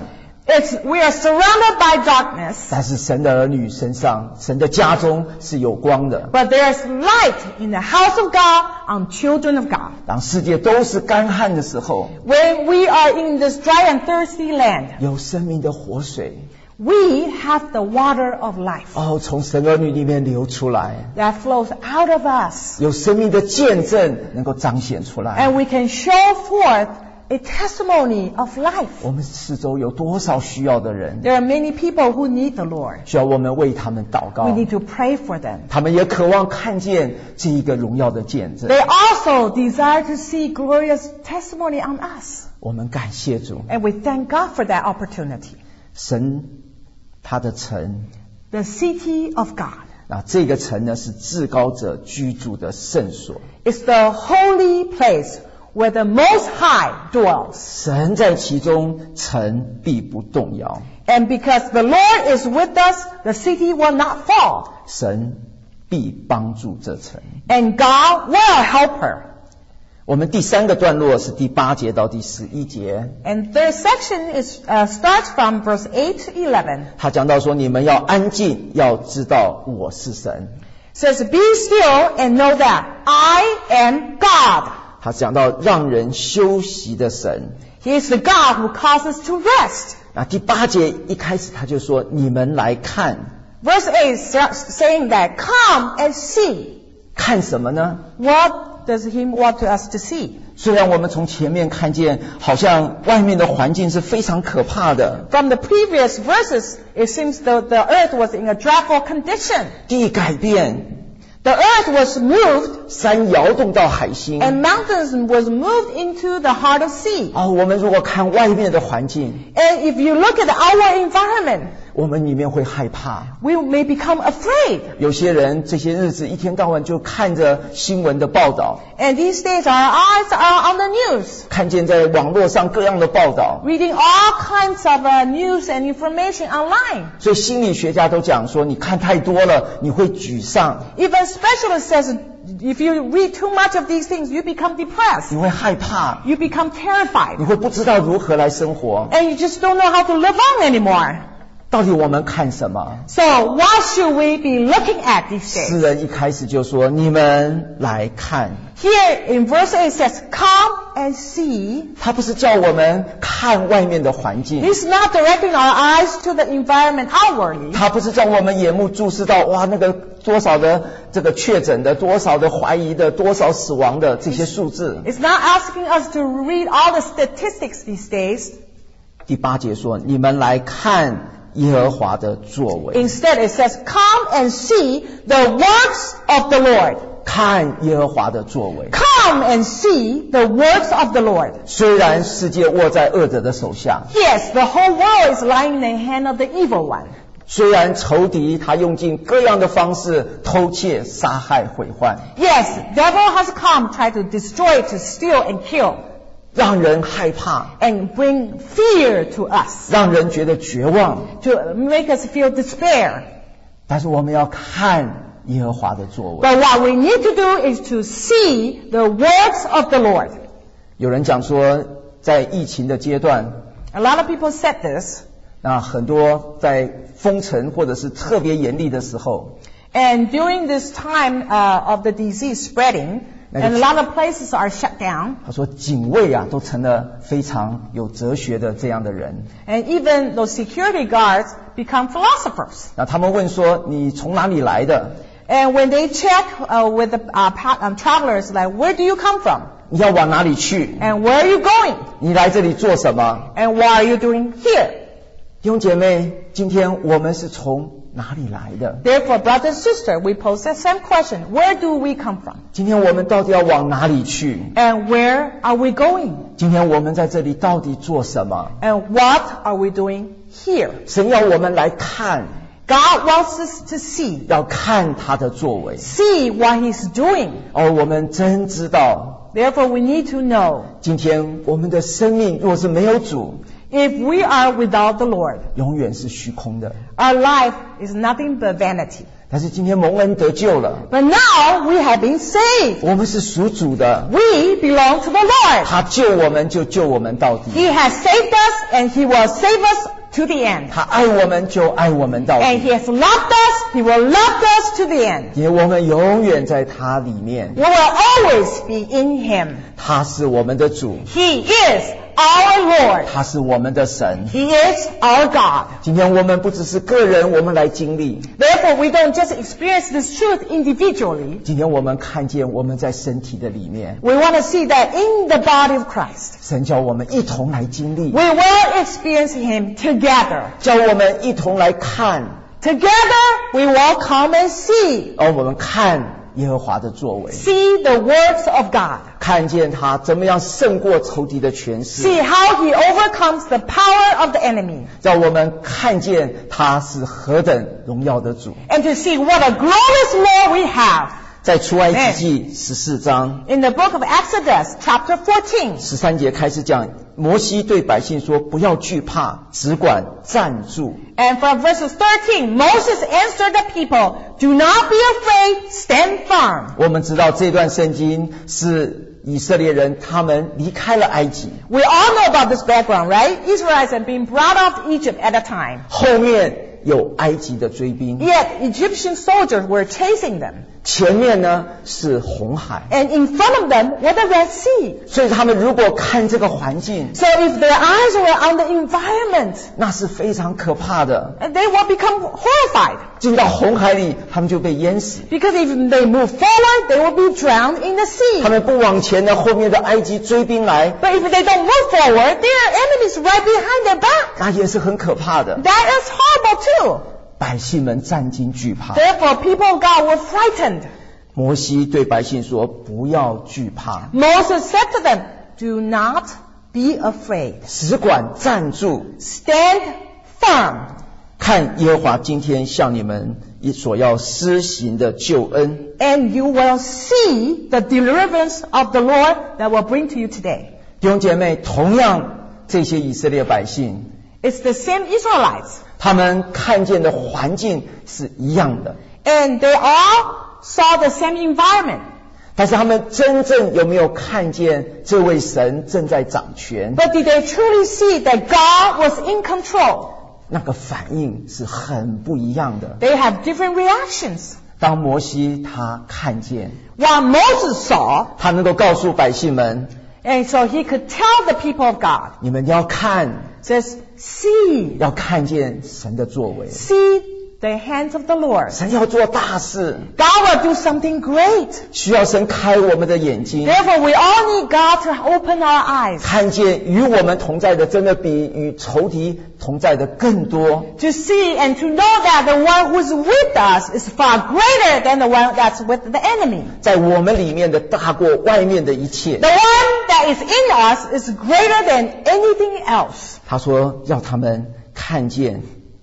We are surrounded by darkness, 但是神的儿女身上，神的家中是有光的。 but there is light in the house of God on children of God. 当世界都是干旱的时候， When we are in this dry and thirsty land, 有生命的活水 we have the water of life 从神儿女里面流出来， that flows out of us. 有生命的见证能够彰显出来。 And we can show forth a testimony of life. 我们四周有多少需要的人， There are many people who need the Lord. 需要我们为他们祷 We 告， need to pray for them. 他们也渴望看见这一个荣耀的见证。 They also desire to see glorious testimony on us. 我们感谢主， And we thank God for that opportunity. 神他的城， The city of God 这个城呢是至高者居住的圣所， is the holy place where the Most High dwells. 神在其中，城必不动摇。 And because the Lord is with us, the city will not fall. 神必帮助这城。 And God will help her. 我们第三个段落是第8节到第11节， And the section starts from verse 8 to 11. 他讲到说，你们要安静，要知道我是神。 Says, be still and know that I am God. 他讲到让人休息的神。 He is the God who causes to rest. 第8节一开始他就说，你们来看， Verse 8 starts saying that, come and see. 看什么呢？ What does He want us to see? 虽然我们从前面看见，好像外面的环境是非常可怕的， From the previous verses, it seems the earth was in a dreadful condition. 地改变， The earth was moved 山摇动到海心。 and mountains was moved into the heart of sea. 我们如果看外面的环境， And if you look at our environment, 我们里面会害怕。 we may become afraid. 有些人这些日子一天到晚就看着新闻的报道， And these days our eyes are on the news, 看见在网络上各样的报道， reading all kinds of news and information online. 所以心理学家都讲说，你看太多了，你会沮丧， Even specialist says if you read too much of these things, you become depressed. 你会害怕， You become terrified. 你会不知道如何来生活。 And you just don't know how to live on anymore. 到底我们看什么？ So what should we be looking at these 诗 days? 人一开始就说：“你们来看。 Here in verse 8 it says, come and see. ” 他不是叫我们看外面的环境， He's not directing our eyes to the environment outwardly. 他不是叫我们眼目注视到哇那个多少的这个确诊的，多少的怀疑的，多少死亡的这些数字。 It's not asking us to read all the statistics these days. 第8节说：“你们来看耶和华的作为。” Instead it says, come and see the works of the Lord. 看耶和华的作为。 Come and see the works of the Lord. 虽然世界握在恶者的手下， Yes, the whole world is lying in the hand of the evil one. 虽然仇敌他用尽各样的方式偷窃、杀害、毁坏， Yes, devil has come, tried to destroy, to steal and kill, 让人害怕， and bring fear to us, 让人觉得绝望。 to make us feel despair. 但是我们要看耶和华的作为。 But what we need to do is to see the works of the Lord. 有人讲说，在疫情的阶段， A lot of people said this, 那很多在封城或者是特别严厉的时候， and during this time of the disease spreading, and a lot of places are shut down, 他说警卫啊都成了非常有哲学的这样的人。 and even those security guards become philosophers. 那他们问说：“你从哪里来的？ And when they check with the travelers, like, where do you come from? 你要往哪里去？ And where are you going? 你来这里做什么？” And what are you doing here? 弟兄姐妹，今天我们是从哪里来的？ Therefore, brother and sister, we pose the same question. Where do we come from? 今天我们到底要往哪里去？ And where are we going? 今天我们在这里到底做什么？ And what are we doing here? 神要我们来看， God wants us to see. 要看他的作为。 See what He's doing. 我们真知道， Therefore, we need to know, 今天我们的生命若是没有主， if we are without the Lord, 永远是虚空的。 our life is nothing but vanity. 但是今天蒙恩得救了， But now we have been saved. 我们是属主的， We belong to the Lord. 他救我们就救我们到底， He has saved us and He will save us to the end. 他爱我们就爱我们到 And 底， He has loved us, He will love us to the end. 因为我们永远在他里面， We will always be in Him. 他是我们的主， He is our Lord. 他是我们的神。 He is our God. 今天我们不只是个人，我们来经历， Therefore, we don't just experience this truth individually. 今天我们看见我们在身体的里面， We want to see that in the body of Christ. 神叫我们一同来经历， We will experience Him together. 叫我们一同来看， Together, we will come and see. 而我们看耶和华的作为， See the works of God. 看见他怎么样胜过仇敌的权势， See how He overcomes the power of the enemy. 让我们看见他是何等荣耀的主。 And to see what a glorious Lord we have. 在出埃及记14章 In the book of Exodus, chapter 14, 13节开始讲，摩西对百姓说：“不要惧怕，只管站住。” and from verses 13, Moses answered the people, Do not be afraid, stand firm. 我们知道这段圣经是以色列人他们离开了埃及， We all know about this background, right? Israelites had been brought out of Egypt at a time. 后面有埃及的追兵， Yet Egyptian soldiers were chasing them. 前面呢是红海， And in front of them was the Red Sea. 所以他们如果看这个环境， So if their eyes were on the environment, 那是非常可怕的。 they will become horrified. 进到红海里，他们就被淹死。 Because if they move forward, they will be drowned in the 他 sea. 们不往前呢，后面的埃及追兵来， But if they don't move forward, their enemies right behind their back. 那也是很可怕的。 That is horrible too. 百姓们战惊惧怕。 Therefore, people of God were frightened. 摩西对百姓说：“不要惧怕， Moses said to them, do not be afraid. 只管站住， Stand firm. 看耶和华今天向你们所要施行的救恩。” And you will see the deliverance of the Lord that will bring to you today. 弟兄姐妹，同样这些以色列百姓， It's the same Israelites. 他们看见的环境是一样的， And they all saw the same environment. 但是他们真正有没有看见这位神正在掌权？ But did they truly see that God was in control? 那个反应是很不一样的。 They have different reactions. 当摩西他看见， While Moses saw, 他能够告诉百姓们， and so he could tell the people of God, 你们要看， says, see, 要看见神的作为， see the hands of the Lord. 神要做大事， God will do something great. 需要神开我们的眼睛， Therefore, we all need God to open our eyes 看见与我们同在的真的比与仇敌同在的更多。 to see and to know that the one who is with us is far greater than the one that's with the enemy. 在我们里面的大过外面的一切。 The one that is in us is greater than anything else. 他说要他们看见，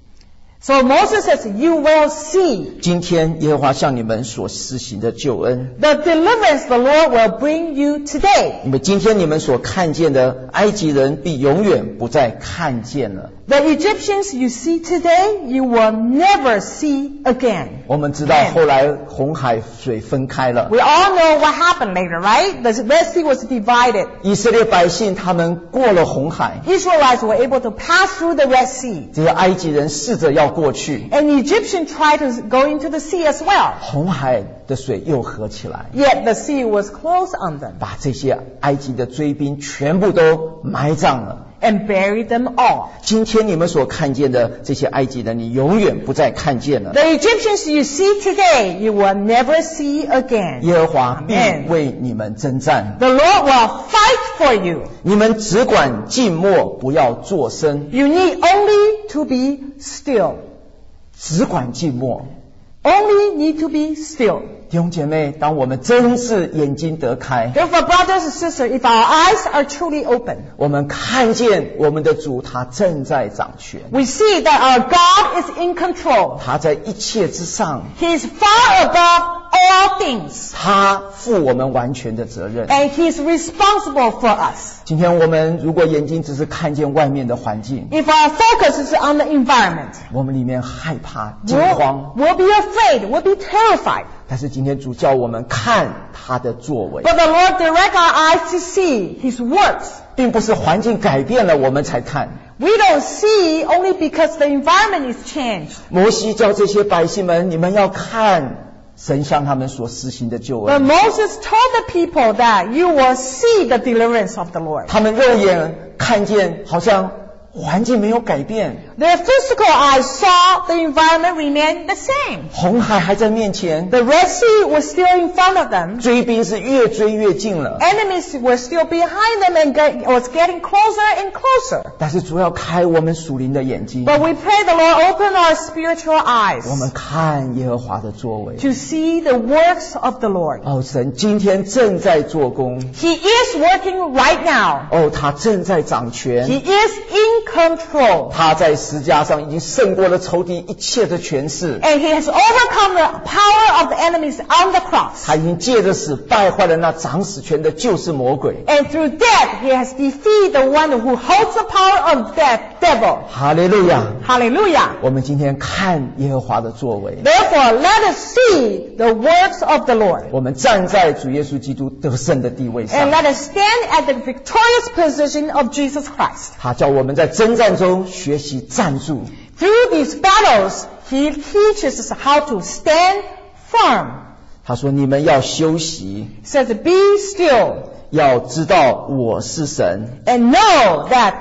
So Moses says, you will see 今天耶和华向你们所施行的救恩。 the deliverance the Lord will bring you today. 你们今天你们所看见的埃及人必永远不再看见了。 The Egyptians you see today, you will never see again. 我们知道后来红海水分开了， We all know what happened later, right? The Red Sea was divided. 以色列百姓他们过了红海， Israelites were able to pass through the Red Sea. 这些埃及人试着要过去， And the Egyptians tried to go into the sea as well. 红海的水又合起来， Yet the sea was closed on them 把这些埃及的追兵全部都埋葬了。 and buried them all. 今天你们所看见的这些埃及人，你永远不再看见了。 The Egyptians you see today, you will never see again. 耶和华必 Amen. 为你们征战， The Lord will fight for you. 你们只管静默，不要作声。 You need only to be still. 只管静默。 Only need to be still. 弟兄姐妹，当我们真是眼睛得开， Therefore, brothers and sisters, if our eyes are truly open, 我们看见我们的主他正在掌权， we see that our God is in control. 他在一切之上， He is far above all things. 他负我们完全的责任。 And He is responsible for us. 今天我们如果眼睛只是看见外面的环境， If our focus is on the environment, 我们里面害怕、惊慌。 we'll be afraid, we'll be terrified. 但是今天主叫我们看他的作为， But the Lord direct our eyes to see His works. 并不是环境改变了我们才看。 We don't see only because the environment is changed. 摩西叫这些百姓们，你们要看神向他们所施行的救 But 恩。 Moses told the people that you will see the deliverance of the Lord. 他们肉眼看见，好像环境没有改变， Their physical eyes saw the environment remain the same. 红海还在面前， The Red Sea was still in front of them. 追兵是越追越近了。 Enemies were still behind them and was getting closer and closer. 但是主要开我们属灵的眼睛， But we pray the Lord open our spiritual eyes 我们看耶和华的作为。 to see the works of the Lord. 哦，神今天正在做工， He is working right now. 哦，他正在掌 He 权， is in control. 他在十架上已经胜过了仇敌一切的权势， And He has overcome the power of the enemies on the cross. 他已经借着死败坏了那掌死权的就是魔鬼。 And through death, He has defeated the one who holds the power of death, devil. 哈利路亚！ Hallelujah. 我们今天看耶和华的作为， Therefore, let us see the works of the Lord. 我们站在主耶稣基督得胜的地位 And 上， let us stand at the victorious position of Jesus Christ. 他叫我们在征战中学习站住。 Through these battles, He teaches us how to stand firm. 他说：“你们要休息， He says, be still 要知道我是神， and know that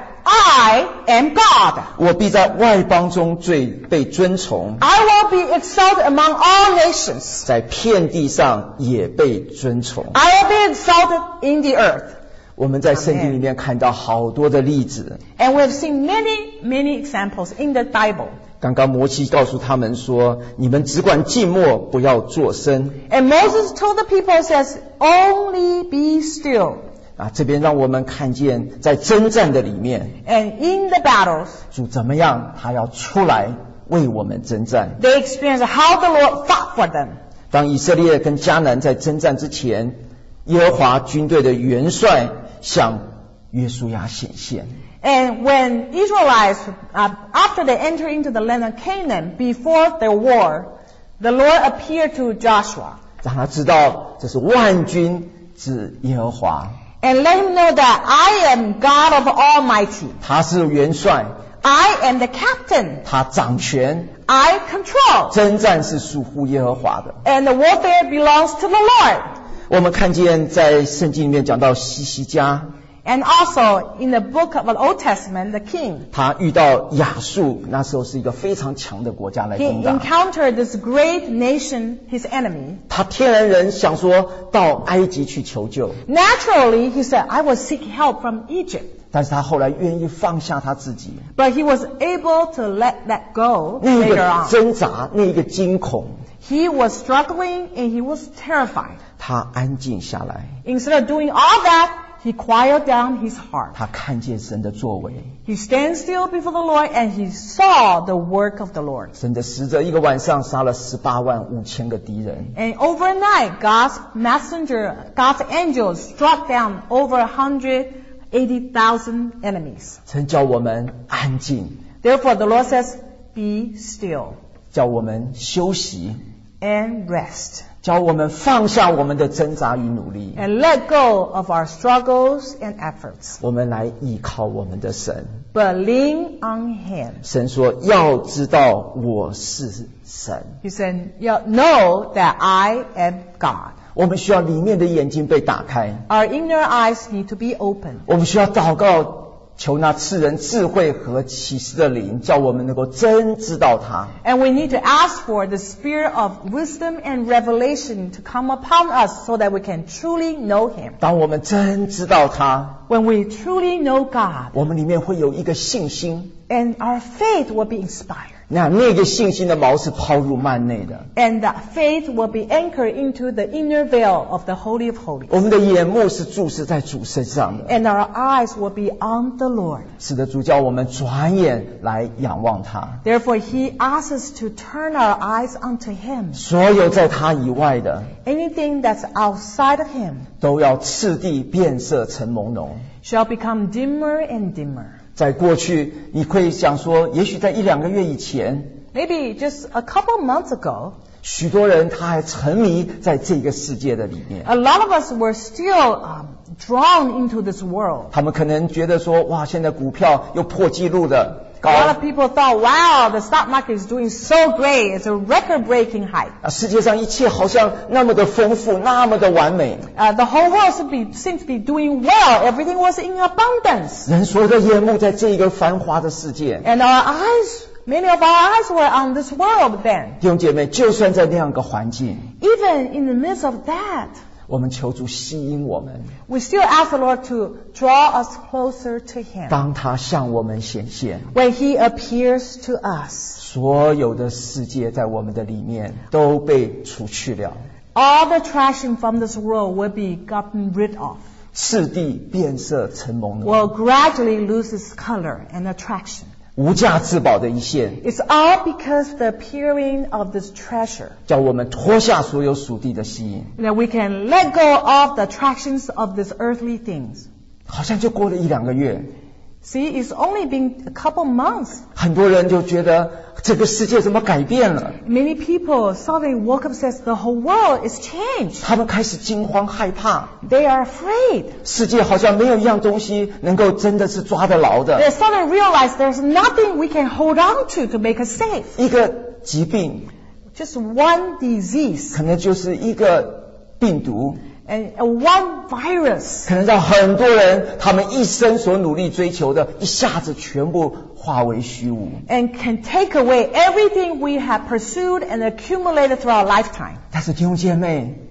I am God. 我必在外邦中最被尊崇， I will be exalted among all nations. 在遍地上也被尊崇。” I will be exalted in the earth. 我们在圣经里面看到好多的例子， And we have seen many examples in the Bible. 刚刚摩西告诉他们说，你们只管静默，不要作声。 And Moses told the people, says, only be still. 这边让我们看见在征战的里面， And in the battles, 主怎么样，他要出来为我们征战。 they experienced how the Lord fought for them. 当以色列跟迦南在征战之前，耶和华军队的元帅向约书亚显现。 And when Israelites, after they entered into the land of Canaan, before the war, the Lord appeared to Joshua 让他知道这是万军之耶和华， and let him know that I am God of Almighty. 他是元帅， I am the captain. 他掌权， I control. 征战是属乎耶和华的。 And the warfare belongs to the Lord. 我们看见在圣经里面讲到西西家， And also in the book of the Old Testament, the king, 他遇到亚述，那时候是一个非常强的国家来 he 攻打。 encountered this great nation, his enemy. 他天然人想说到埃及去求救， Naturally, he said, I will seek help from Egypt. 但是他后来愿意放下他自己， But he was able to let that go 那 later 个 on. 挣扎，那个惊恐， He was struggling and he was terrified. 他安静下来， Instead of doing all that, he quieted down his heart. 他看见神的作为。 He stands still before the Lord and he saw the work of the Lord. 神的使者一个晚上杀了185000个敌人， And overnight, God's messenger, God's angels struck down over 180,000 enemies. 曾叫我们安静， Therefore, the Lord says, be still 叫我们休息， and rest 叫我们放下我们的挣扎与努力， and let go of our struggles and efforts, 我们来依靠我们的神。 but lean on Him. 神说要知道我是神， He said, know that I am God. 我们需要里面的眼睛被打开， Our inner eyes need to be open. 我们需要祷告，求那赐人智慧和启示的灵，叫我们能够真知道他。 And we need to ask for the spirit of wisdom and revelation to come upon us so that we can truly know Him. 当我们真知道他， When we truly know God, 我们里面会有一个信心， and our faith will be inspired. 那个信心的锚是抛入幔内的。 And that faith will be anchored into the inner veil of the Holy of Holies. 我们的眼目是注视在主身上的， And our eyes will be on the Lord. 使得主叫我们转眼来仰望他。 Therefore, He asks us to turn our eyes unto Him. 所有在他以外的， Anything that's outside of Him 都要次第变色成朦胧。 shall become dimmer and dimmer. 在过去，你会想说，也许在1-2个月以前， Maybe just a couple months ago, 许多人他还沉迷在这个世界的里面。 a lot of us were still drawn into this world. 他们可能觉得说，哇，现在股票又破纪录的 A lot 高 of people thought, wow, the stock market is doing so great. It's a record-breaking high. 世界上一切好像那么的丰富，那么的完美。 The whole world seems to be doing well. Everything was in abundance. 人所有的眼目在这一个繁华的世界。 And many of our eyes were on this world then. 弟兄姐妹，就算在那样一个环境， Even in the midst of that, 我们求主吸引我们， we still ask the Lord to draw us closer to Him. 当他向我们显现， When He appears to us, 所有的世界在我们的里面都被除去了， all the attraction from this world will be gotten rid of. 次第变色成朦胧， Will gradually lose its color and attraction. 无价之宝的一现， It's all because the appearing of this treasure. 叫我们脱下所有属地的吸引， That we can let go of the attractions of these earthly things. 好像就过了1-2个月， See, it's only been a couple months. 很多人就觉得这个世界怎么改变了， Many people suddenly woke up and says the whole world is changed. 他们开始惊慌害怕， They are afraid. 世界好像没有一样东西能够真的是抓得牢 They 的， suddenly realize there's nothing we can hold on to make us safe. 一个疾病 Just one disease 可能就是一个病毒， and one virus 可能让很多人他们一生所努力追求的，一下子全部化为虚无。 and can take away everything we have pursued and accumulated through our lifetime. 但是弟兄姐妹，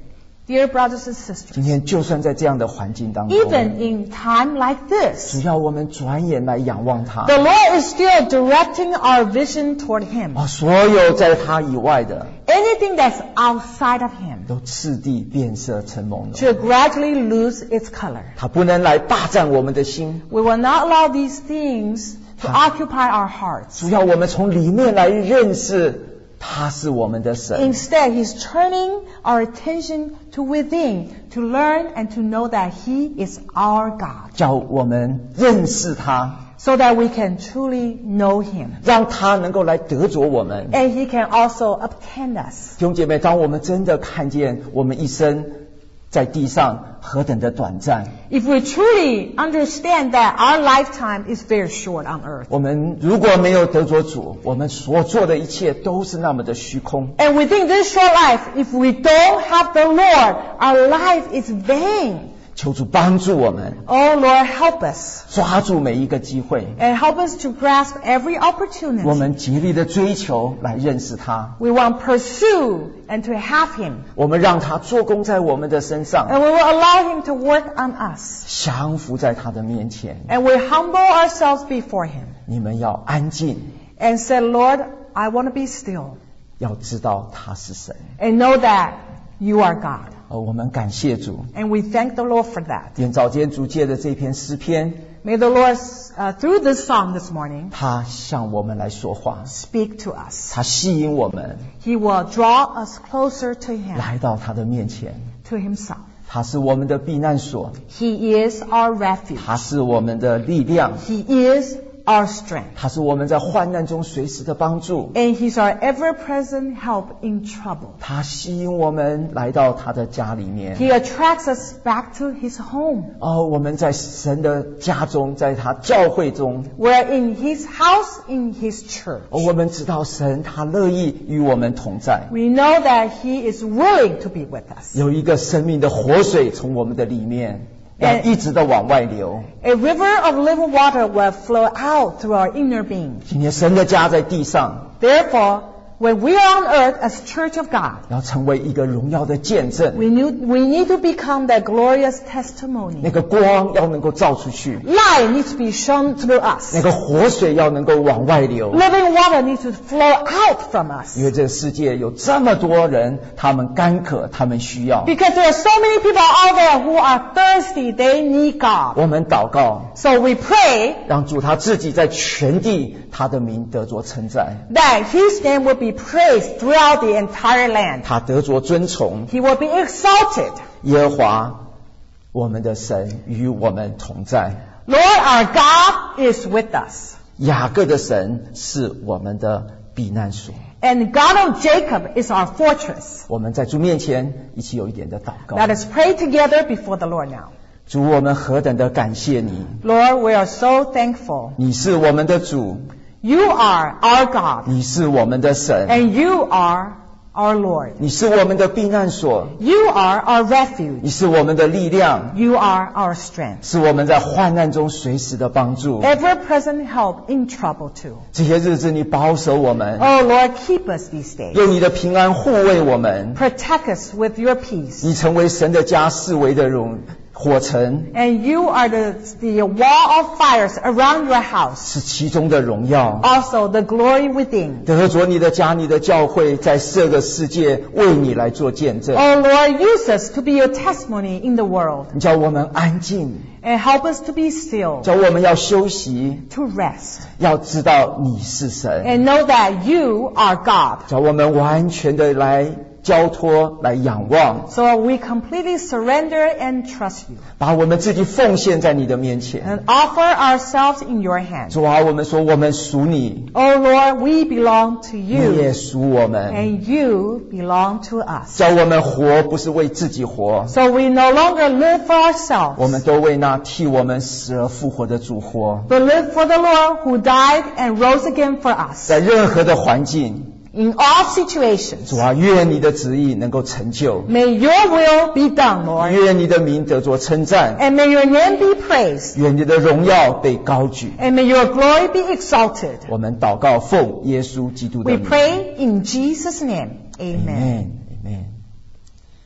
Dear brothers and 今 sisters, 天就算在这样的环境当中， even in time like 只 this, 要我们转眼来仰望他， the Lord is still directing our vision toward Him. 所有在他以外的 Anything that's outside of Him 都次第变色成朦胧。 should gradually lose its color. 他不能来霸占我们的心， We will not allow these things to occupy our hearts. 主要我们从里面来认识他是我们的神。 Instead, He's turning our attention to within to learn and to know that He is our God, 叫我们认识他， so that we can truly know Him. 让他能够来得着我们。 And He can also obtain us. 弟兄姐妹，当我们真的看见我们一生在地上何等的短暂， If we truly understand that our lifetime is very short on earth, 我们如果没有得着主，我们所做的一切都是那么的虚空。 and within this short life, if we don't have the Lord, our life is vain. 求主帮助我们， Oh Lord, help us 抓住每一个机会， and help us to grasp every 我 opportunity. 们竭力的追求来认识他， We want to pursue and to have Him, 我们让他做工在我们的身上， and we will allow Him to work on us, 降服在他的面前。 and we humble ourselves before Him 你们要安静， and say, Lord, I want to be still 要知道他是神。 and know that You are God. 我们感谢主， And we thank the Lord for that. 愿早间主借的这篇诗篇， May the Lord, through this song this morning, 他向我们来说话， speak to us. 他吸引我们 He will draw us closer to Him, 来到他的面前。 to Himself. 他是我们的避难所， He is our refuge. 他是我们的力量， He is our strength. 他是我们在患难中随时的帮助。 And He's our ever-present help in trouble. 他吸引我们来到他的家里面。 He attracts us back to His home. 我们在神的家中，在他教会中， We're in His house, in His church. 我们知道神他乐意与我们同在。 We know that He is willing to be with us. 有一个生命的活水从我们的里面要一直的往外流。 A river of living water will flow out through our inner being. 今天神的家在地上， Therefore, when we are on earth as Church of God, 要成为一个荣耀的见证。 we need to become that glorious testimony. 那个光要能够照出去， Light needs to be shown through us. 那个活水要能够往外流。 Living water needs to flow out from us. 因为这个世界有这么多人，他们干渴，他们需要。 Because there are so many people out there who are thirsty, they need God. 我们祷告， So we pray 让主他自己在全地，他的名得着称赞， that His name will be praised throughout the entire land. 他得着尊崇。 He will be exalted. 耶和华，我们的神与我们同在。 Lord, our God is with us. 雅各的神是我们的避难所。 And God of Jacob is our fortress. 我们在主面前一起有一点的祷告。 Let us pray together before the Lord now. 主，我们何等的感谢你， Lord, we are so thankful. 你是我们的主， You are our God, 你是我们的神， and you are our Lord. 你是我们的避难所， You are our refuge. 你是我们的力量， You are our strength. 是我们在患难中随时的帮助。 Ever-present help in trouble too. 这些日子你保守我们， Oh Lord, keep us these days. 用你的平安护卫我们， Protect us with your peace. 你成为神的家四围的火城， And you are the wall of fires around your house. 是其中的荣耀。 Also the glory within. 得着你的家，你的教会在这个世界为你来做见证。 Oh Lord, use us to be your testimony in the world. 你叫我们安静， And help us to be still, 叫我们要休息， to rest. 要知道你是神， And know that you are God. 叫我们完全的来交托，来仰望， So we completely surrender and trust you. 把我们自己奉献在你的面前。 And offer ourselves in your hands. 主啊，我们说我们属你， Oh Lord, we belong to 你也 you. 属我们。 And you belong to us. 叫我们活不是为自己活， So we no longer live for ourselves, 我们都为那替我们死而复活的主活。 but live for the Lord who died and rose again for us. 在任何的环境， In all situations, 主啊，愿你的旨意能够成就， may your will be done, Lord. 愿你的名得着称赞， And may your name be praised. 愿你的荣耀被高举。 And may your glory be exalted. 我们祷告，奉耶稣基督的 We 名。 pray in Jesus' name. Amen. Amen. Amen.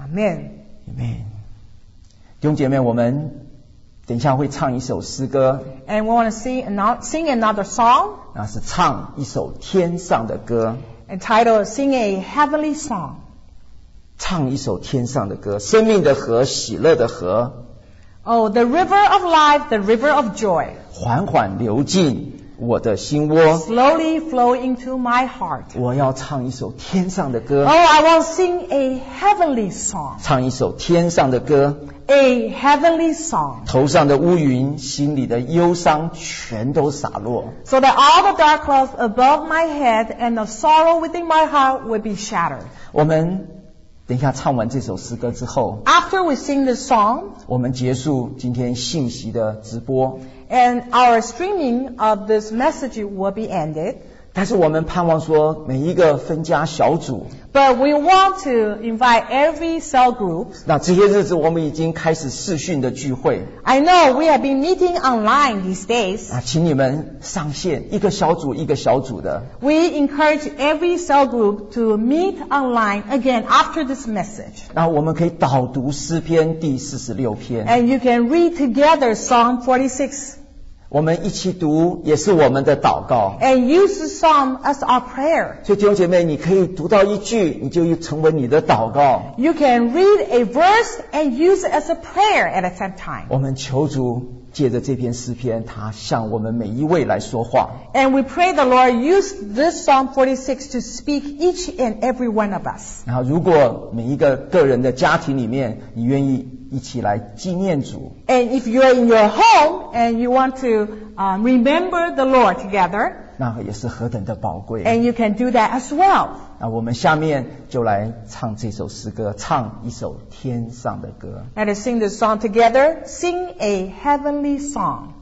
Amen. Amen。弟兄姐妹，我们等一下会唱一首诗歌， And we want to sing another song 那是唱一首天上的歌， entitled Sing a Heavenly Song. 唱一首天上的歌，生命的河，喜乐的河， Oh, the river of life, the river of joy, 缓缓流进我的心窝。 slowly flow into my heart. 我要唱一首天上的 Oh, 歌， I want to sing a heavenly song. 唱一首天上的歌， A heavenly song. 头上的乌云，心里的忧伤全都洒落。 So that all the dark clouds above my head and the sorrow within my heart will be shattered. 我们等一下唱完这首诗歌之后， After we sing this song, 我们结束今天信息的直播。 and our streaming of this message will be ended. 但是我们盼望说，每一个分家小组， But we want to invite every cell group. 那这些日子我们已经开始视讯的聚会， I know we have been meeting online these days. 请你们上线，一个小组一个小组的， We encourage every cell group to meet online again after this message. 那我们可以导读诗篇第46篇， And you can read together Psalm 46. 我们一起读，也是我们的祷告。 And use the psalm as our prayer. 所以弟兄姐妹，你可以读到一句，你就成为你的祷告。 You can read a verse and use it as a prayer at the same time. 我们求主借着这篇诗篇，他向我们每一位来说话。 And we pray the Lord use this Psalm 46 to speak each and every one of us. 然后，如果每一个个人的家庭里面，你愿意一起来纪念主， And if you're in your home and you want to remember the Lord together, 那也是何等的宝贵。 and you can do that as well. 那我们下面就来唱这首诗歌，唱一首天上的歌。 Let us sing this song together. Sing a heavenly song.